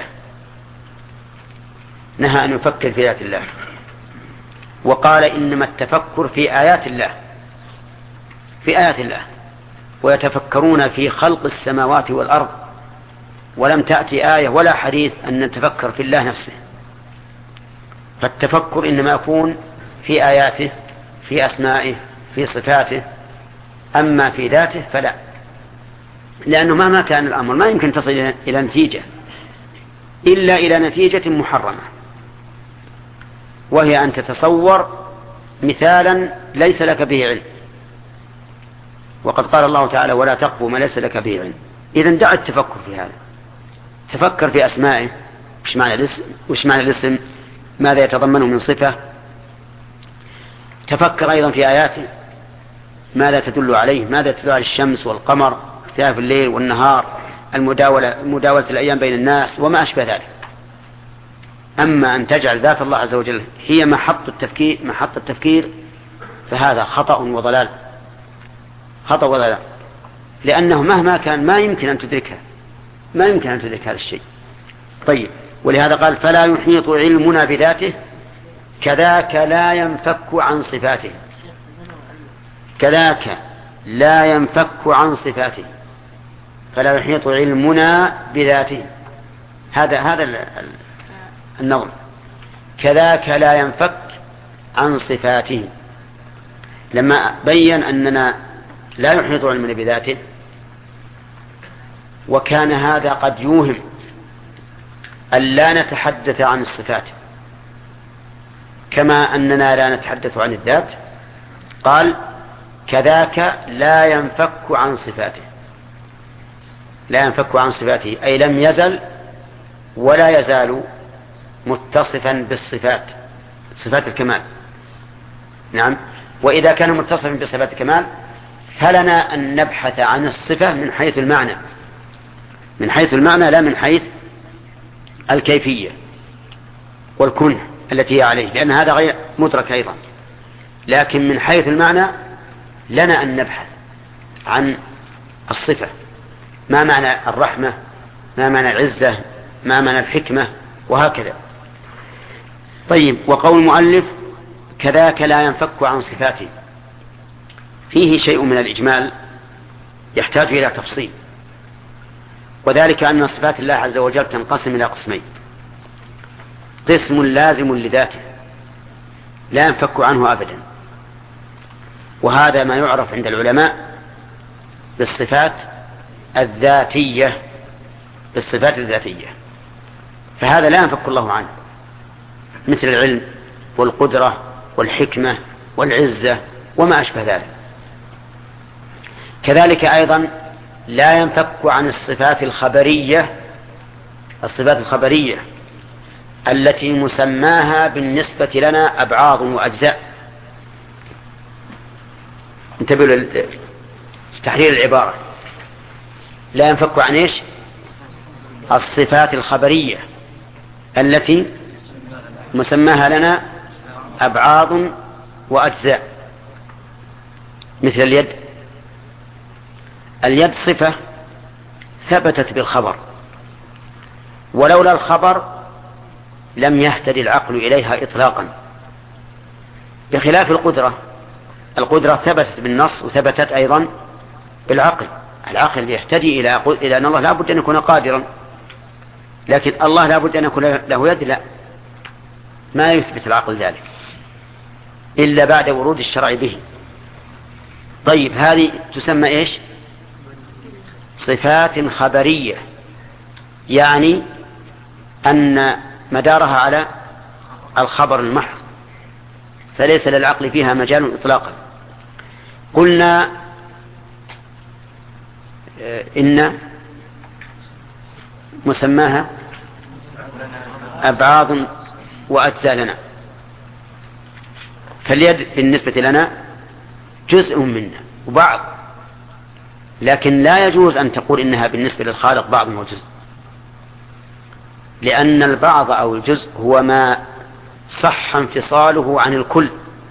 نهى أن يفكر في ذات الله، وقال إنما التفكر في آيات الله، في آيات الله، ويتفكرون في خلق السماوات والأرض، ولم تأتي آية ولا حديث أن نتفكر في الله نفسه. فالتفكر إنما يكون في آياته، في أسمائه، في صفاته، أما في ذاته فلا، لأنه مهما كان الأمر ما يمكن تصل إلى نتيجة إلا إلى نتيجة محرمة، وهي أن تتصور مثالا ليس لك به علم، وقد قال الله تعالى ولا تقف ما ليس لك به علم. إذن دع التفكر في هذا، تفكر في أسمائه، وش معنى الاسم، ماذا يتضمنه من صفة. تفكر أيضا في آياته، ماذا تدل عليه، ماذا تدل على الشمس والقمر، اختلاف الليل والنهار، مداولة الأيام بين الناس وما أشبه ذلك. أما أن تجعل ذات الله عز وجل هي محط التفكير فهذا خطأ وضلال، خطأ وضلال، لأنه مهما كان ما يمكن أن تدركها، ما يمكن أن تدرك هذا الشيء. طيب، ولهذا قال فلا يحيط علمنا بذاته كذاك لا ينفك عن صفاته، كذاك لا ينفك عن صفاته، فلا يحيط علمنا بذاته. هذا النظم، كذاك لا ينفك عن صفاته. لما بين أننا لا يحيط علمنا بذاته، وكان هذا قد يوهم أن لا نتحدث عن الصفات كما أننا لا نتحدث عن الذات، قال كذاك لا ينفك عن صفاته، لا ينفك عن صفاته أي لم يزل ولا يزال متصفا بالصفات، صفات الكمال. نعم، وإذا كان متصفا بصفات الكمال فلنا أن نبحث عن الصفة من حيث المعنى، من حيث المعنى لا من حيث الكيفية والكنه التي هي عليه، لأن هذا غير مدرك أيضا. لكن من حيث المعنى لنا أن نبحث عن الصفة، ما معنى الرحمة، ما معنى العزة، ما معنى الحكمة، وهكذا. طيب، وقول المؤلف كذاك لا ينفك عن صفاته فيه شيء من الإجمال يحتاج إلى تفصيل، وذلك أن صفات الله عز وجل تنقسم إلى قسمين: قسم لازم لذاته لا ينفك عنه أبدا، وهذا ما يعرف عند العلماء بالصفات الذاتية، بالصفات الذاتية، فهذا لا ينفك الله عنه، مثل العلم والقدرة والحكمة والعزة وما أشبه ذلك. كذلك أيضا لا ينفك عن الصفات الخبرية، الصفات الخبرية التي مسماها بالنسبة لنا أبعاض وأجزاء. انتبهوا لتحرير العبارة، لا ينفك عن إيش؟ الصفات الخبرية التي مسماها لنا أبعاض وأجزاء، مثل اليد. اليد صفة ثبتت بالخبر، ولولا الخبر لم يهتدي العقل إليها إطلاقا، بخلاف القدرة. القدرة ثبتت بالنص وثبتت أيضا بالعقل، العقل يهتدي إلى أن الله لا بد أن يكون قادرا، لكن الله لا بد أن يكون له يد، لا، ما يثبت العقل ذلك إلا بعد ورود الشرع به. طيب، هذه تسمى إيش؟ صفات خبرية، يعني أن مدارها على الخبر المحض، فليس للعقل فيها مجال إطلاقا. قلنا إن مسماها أبعاض وأجزاء لنا، فاليد بالنسبة لنا جزء منا وبعض، لكن لا يجوز أن تقول إنها بالنسبة للخالق بعض وجزء، لأن البعض أو الجزء هو ما صح انفصاله عن الكل.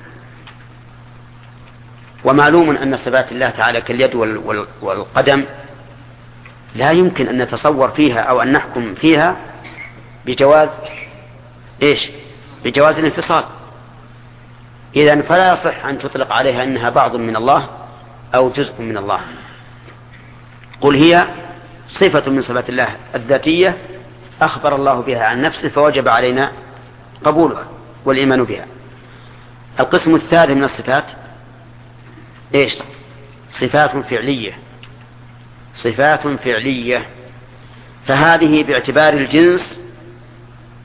ومعلوم أن صفات الله تعالى كاليد والقدم لا يمكن أن نتصور فيها أو أن نحكم فيها بجواز إيش؟ بجواز الانفصال. إذن فلا يصح أن تطلق عليها أنها بعض من الله أو جزء من الله. قل هي صفة من صفات الله الذاتية أخبر الله بها عن نفسه، فوجب علينا قبولها والإيمان بها. القسم الثالث من الصفات إيش؟ صفات فعلية، صفات فعلية، فهذه باعتبار الجنس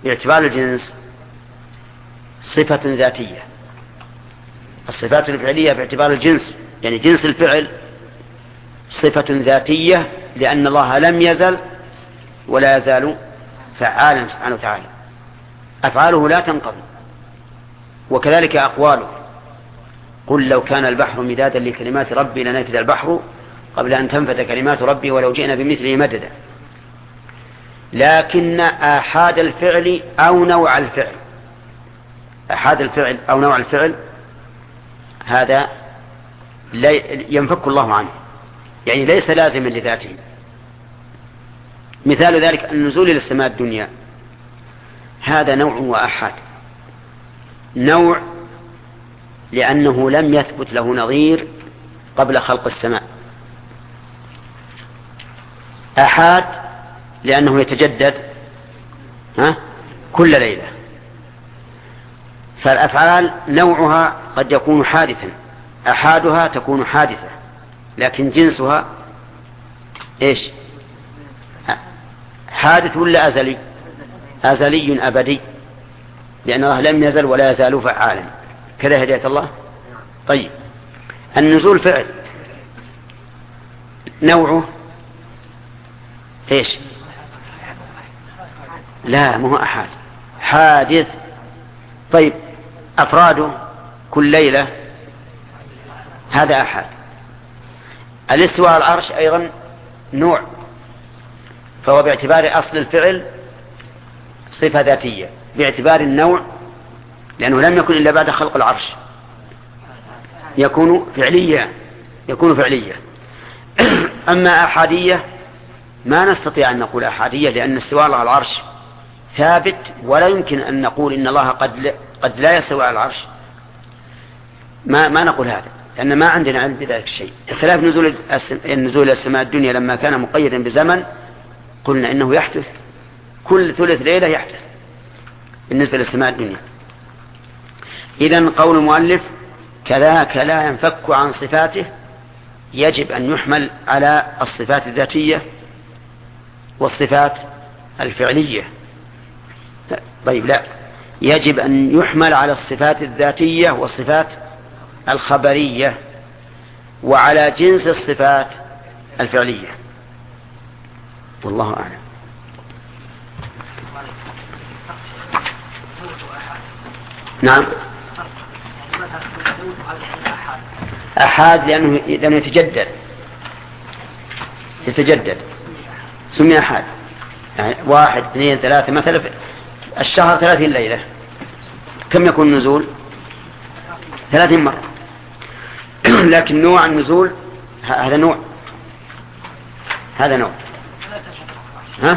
باعتبار الجنس صفة ذاتية. الصفات الفعلية باعتبار الجنس يعني جنس الفعل صفة ذاتية، لأن الله لم يزل ولا يزال فعالا سبحانه وتعالى، أفعاله لا تنقضي. وكذلك أقواله: قل لو كان البحر مدادا لكلمات ربي لنفذ البحر قبل أن تنفذ كلمات ربي ولو جئنا بمثله مددا. لكن آحاد الفعل أو نوع الفعل، آحاد الفعل أو نوع الفعل هذا ينفك الله عنه، يعني ليس لازما لذاته. مثال ذلك النزول إلى السماء الدنيا، هذا نوع وآحاد. نوع لأنه لم يثبت له نظير قبل خلق السماء، آحاد لأنه يتجدد كل ليلة. فالأفعال نوعها قد يكون حادثا، أحادها تكون حادثة، لكن جنسها إيش؟ حادث ولا أزلي؟ أزلي أبدي، لأن الله لم يزل ولا يزال فعالا. كذا هداية الله. طيب النزول فعل، نوعه إيش؟ لا، مو أحاد، حادث. طيب أفراده كل ليلة، هذا أحد. الاستواء على العرش أيضا نوع، فهو باعتبار أصل الفعل صفة ذاتية، باعتبار النوع لأنه لم يكن إلا بعد خلق العرش يكون فعلية. أما أحادية ما نستطيع أن نقول أحادية، لأن الاستواء على العرش ثابت، ولا يمكن أن نقول إن الله قد لا يستوي على العرش. ما نقول هذا، لأن ما عندنا علم بذلك الشيء. خلاف نزول إلى السماء الدنيا لما كان مقيدا بزمن، قلنا إنه يحدث كل ثلث ليلة يحدث بالنسبة للسماء الدنيا. إذن قول المؤلف كذاك لا ينفك عن صفاته يجب أن يحمل على الصفات الذاتية والصفات الفعلية. طيب لا، يجب أن يحمل على الصفات الذاتية والصفات الخبرية وعلى جنس الصفات الفعلية، والله أعلم. نعم، أحاد لأنه يتجدد سمي أحاد. يعني 1 2 3 مثلا الشهر 30 ليلة، كم يكون النزول؟ 30 مرة. لكن نوع النزول هذا نوع ها؟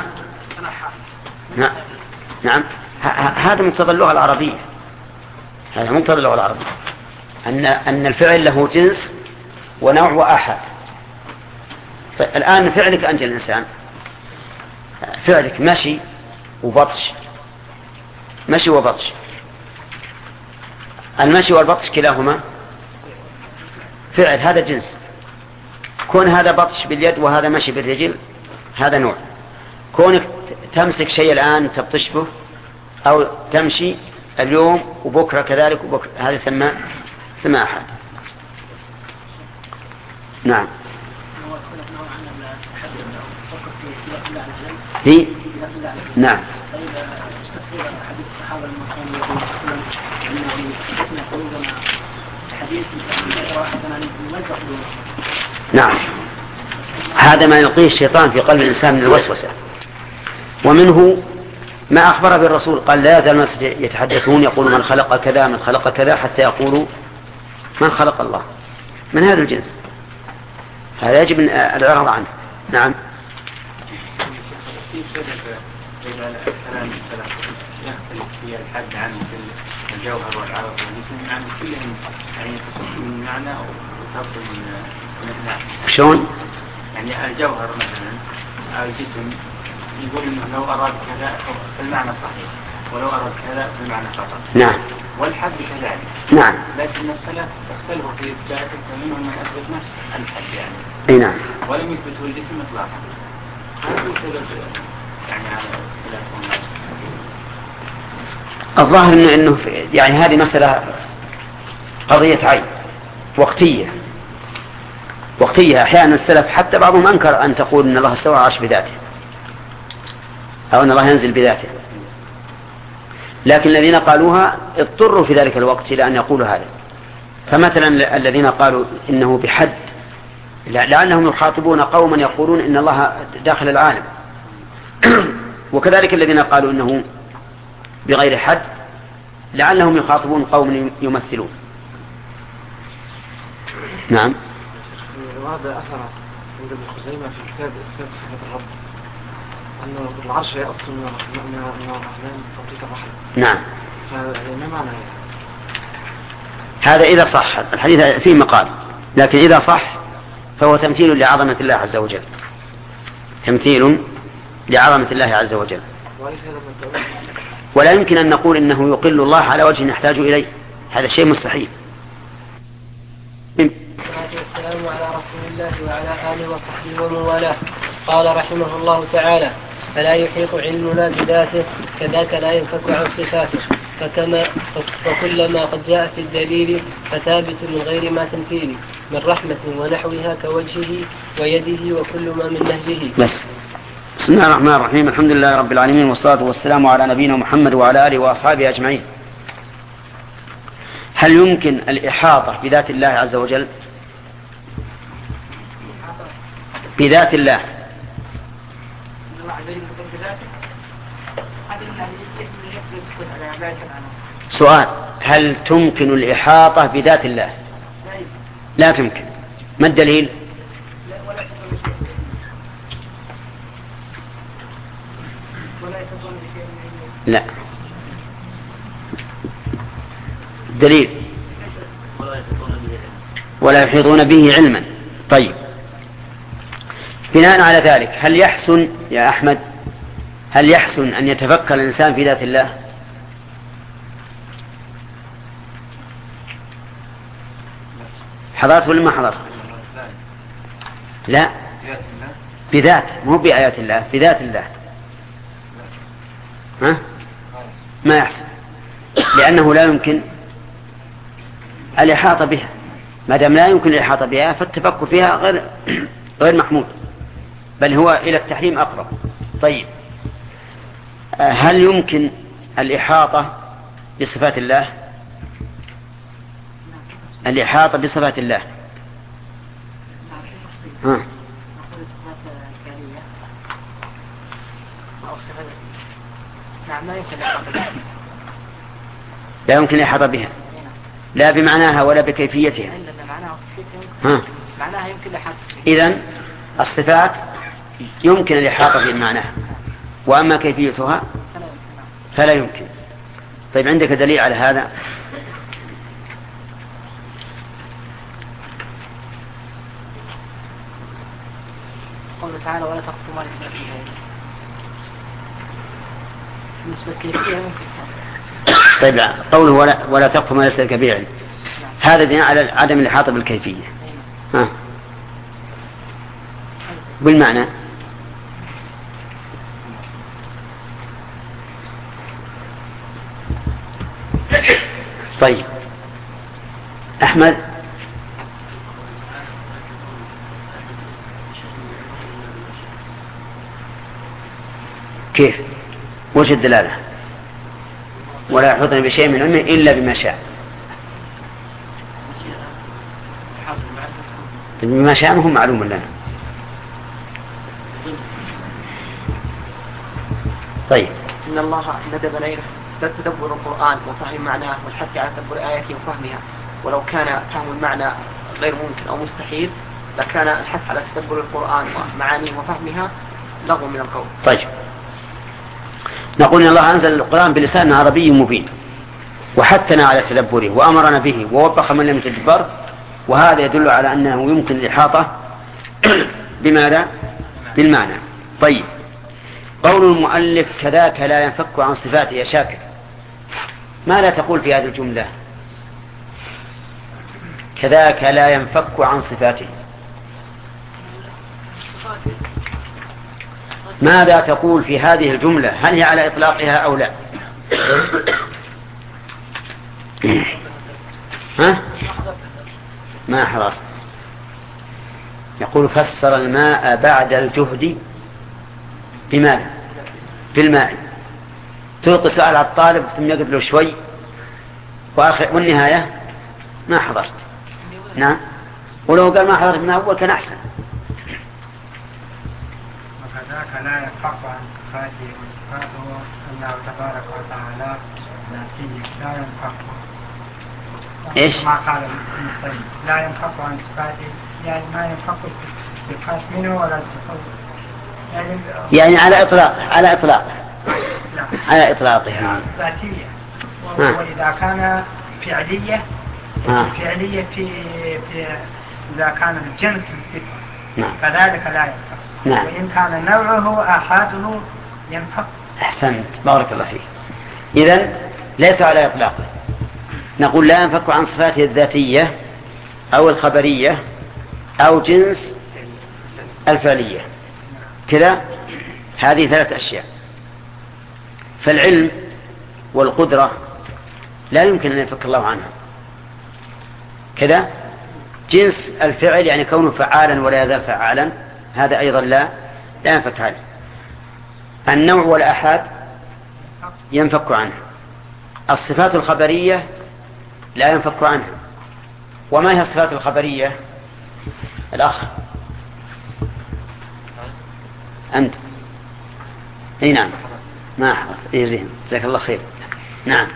نعم. هذا مقتضى اللغة العربية، أن الفعل له جنس ونوع وأحد. طيب الآن فعلك أنت الإنسان، فعلك مشي وبطش، المشي والبطش كلاهما فعل، هذا جنس. كون هذا بطش باليد وهذا مشي بالرجل هذا نوع. كونك تمسك شيء الآن تبطش به أو تمشي اليوم وبكرة كذلك هذا سمى أحد. نعم. نعم. نعم، هذا ما يلقيه الشيطان في قلب الإنسان من الوسوسة. ومنه ما أخبر بالرسول قال لا يزال الناس يتحدثون يقول من خلق كذا من خلق كذا حتى يقولوا من خلق الله، من هذا الجنس. هذا يجب الإعراض عنه. نعم. يختلف في الحد عن الجوهر والعرض والجسم، يعني كلهم يعني تصف من معنى أو تصف من معنى. شلون؟ يعني الجوهر مثلا أو الجسم يقول إنه لو أراد كذا فالمعنى صحيح، ولو أراد كذا فالمعنى خطأ. نعم. والحد كذلك. نعم. لكن السلف اختلفوا في إثباته، فمنهم من أثبت نفس الحد يعني. أي نعم. ولم يثبته الجسم إطلاقا. هذا سبب يعني على اختلاف. الظاهر إنه يعني هذه مسألة قضية عين وقتية. أحيانا السلف حتى بعضهم أنكر أن تقول إن الله استوى على العرش بذاته أو أن الله ينزل بذاته، لكن الذين قالوها اضطروا في ذلك الوقت إلى أن يقولوا هذا. فمثلا الذين قالوا إنه بحد لأنهم يخاطبون قوما يقولون إن الله داخل العالم، وكذلك الذين قالوا إنه بغير حد لعلهم يخاطبون قوم يمثلون. نعم. وهذا أثر عند ابن خزيمة في كتاب صفة الرب أنه العرش يأخذ من الرحمن توقيت الرحمة. نعم. فما معنى هذا إذا صح الحديث فيه مقال، لكن إذا صح فهو تمثيل لعظمة الله عز وجل، تمثيل لعظمة الله عز وجل، ولا يمكن أن نقول إنه يقل الله على وجه نحتاج إليه، هذا شيء مستحيل. والسلام على رسول الله وعلى آله وصحبه ومن والاه. قال رحمه الله تعالى: فلا يحيط علمنا بذاته كذاك لا ينفك عن صفاته، فكلما قد جاء في الدليل فثابت من غير ما تمثيل، من رحمة ونحوها كوجهه ويده وكل ما من نهجه. بس. بسم الله الرحمن الرحيم، الحمد لله رب العالمين، والصلاة والسلام على نبينا محمد وعلى آله وأصحابه أجمعين. هل يمكن الإحاطة بذات الله عز وجل؟ بذات الله. سؤال: هل تمكن الإحاطة بذات الله؟ لا تمكن. ما الدليل؟ لا. الدليل: ولا يحيطون به علما. طيب، بناء على ذلك هل يحسن يا أحمد أن يتفكر الإنسان في ذات الله؟ حضرت ولا ما حضرت؟ لا، بذات، مو بآيات الله، بذات الله. ها؟ ما يحسن، لأنه لا يمكن الإحاطة بها. ما دام لا يمكن الإحاطة بها فالتفكر فيها غير محمود، بل هو إلى التحريم أقرب. طيب، هل يمكن الإحاطة بصفات الله؟ الإحاطة بصفات الله. لا يمكن الإحاطة بها، لا بمعناها ولا بكيفيتها. معناها يمكن الإحاطة. إذن الصفات يمكن الإحاطة بمعناها، وأما كيفيتها فلا يمكن. طيب، عندك دليل على هذا؟ قوله تعالى: ولا تقف ما ليس لك به علم. بالنسبة للكيفية ممكن. طيب، قوله ولا تقف ما ليس لك به علم، هذا دليل على عدم الإحاطة بالكيفية. بالمعنى. طيب، أحمد. كيف؟ وش الدلالة؟ ولا يحيطون بشيء من علمه إلا بما شاء. بما شاء هم معلوم لنا. طيب، إن الله ندب ليلة تدبر القرآن وفهم معناه والحث على تدبر آياته وفهمها، ولو كان فهم المعنى غير ممكن أو مستحيل لكان الحث على تدبر القرآن ومعانيه وفهمها لغو من القول. طيب، نقول إن الله أنزل القرآن بلسان عربي مبين، وحثنا على تدبره وأمرنا به ووبخ من لم يتدبر، وهذا يدل على أنه يمكن الإحاطة بماذا؟ بالمعنى. طيب، قول المؤلف كذاك لا ينفك عن صفاته يا شاكر، ما لا تقول في هذه الجملة؟ كذاك لا ينفك عن صفاته، ماذا تقول في هذه الجملة؟ هل هي على إطلاقها أو لا؟ ها؟ ما حرصت. يقول فسر الماء بعد الجهد بماذا؟ بالماء. تلقي سؤال على الطالب ثم يقف له شوي والنهاية ما حضرت. نعم، ولو قال ما حضرت من أول كان أحسن. وكذاك لا ينفك عن صفاته وصفاته أنه تبارك وتعالى ذاتي لا ينفك. إيش؟ ما قال المصطلح لا ينفك عن صفاته، يعني ما ينفك الصفات منه ولا الصفات، يعني على إطلاقه على إطلاقه ذاتية. وإذا كان فعلية فعلية في إذا كان الجنس الصفة فذلك لا ينفك. وإن كان نوعه آحاده ينفك. أحسنت، بارك الله فيك. إذن ليس على إطلاقه. نقول لا ينفك عن صفاته الذاتية أو الخبرية أو جنس الفعلية كذا. هذه 3 أشياء. فالعلم والقدرة لا يمكن أن ينفك الله عنها كذا. جنس الفعل يعني كونه فعالا ولا يزال فعالا، هذا أيضا لا ينفك عنه. النوع والآحاد ينفك عنه. الصفات الخبرية لا ينفك عنها. وما هي الصفات الخبرية؟ الأخ أنت. أي نعم، ما أحفظ. إيه زين، جزاك الله خير. نعم.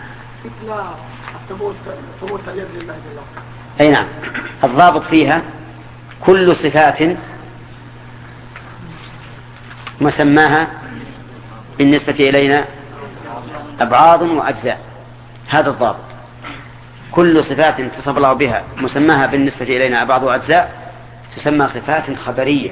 ثبوت اليد لله جل وعلا. أي نعم. الضابط فيها كل صفات مسماها بالنسبة إلينا أبعاض وأجزاء. هذا الضابط. كل صفات اتصف الله بها مسماها بالنسبة إلينا أبعاض وأجزاء تسمى صفات خبرية،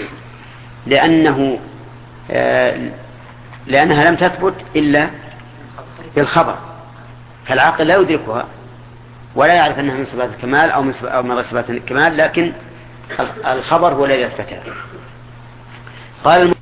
لأنها لم تثبت إلا بالخبر، فالعاقل لا يدركها ولا يعرف أنها من صفات الكمال أو من صفات الكمال، لكن الخبر هو الذي يثبتها. قال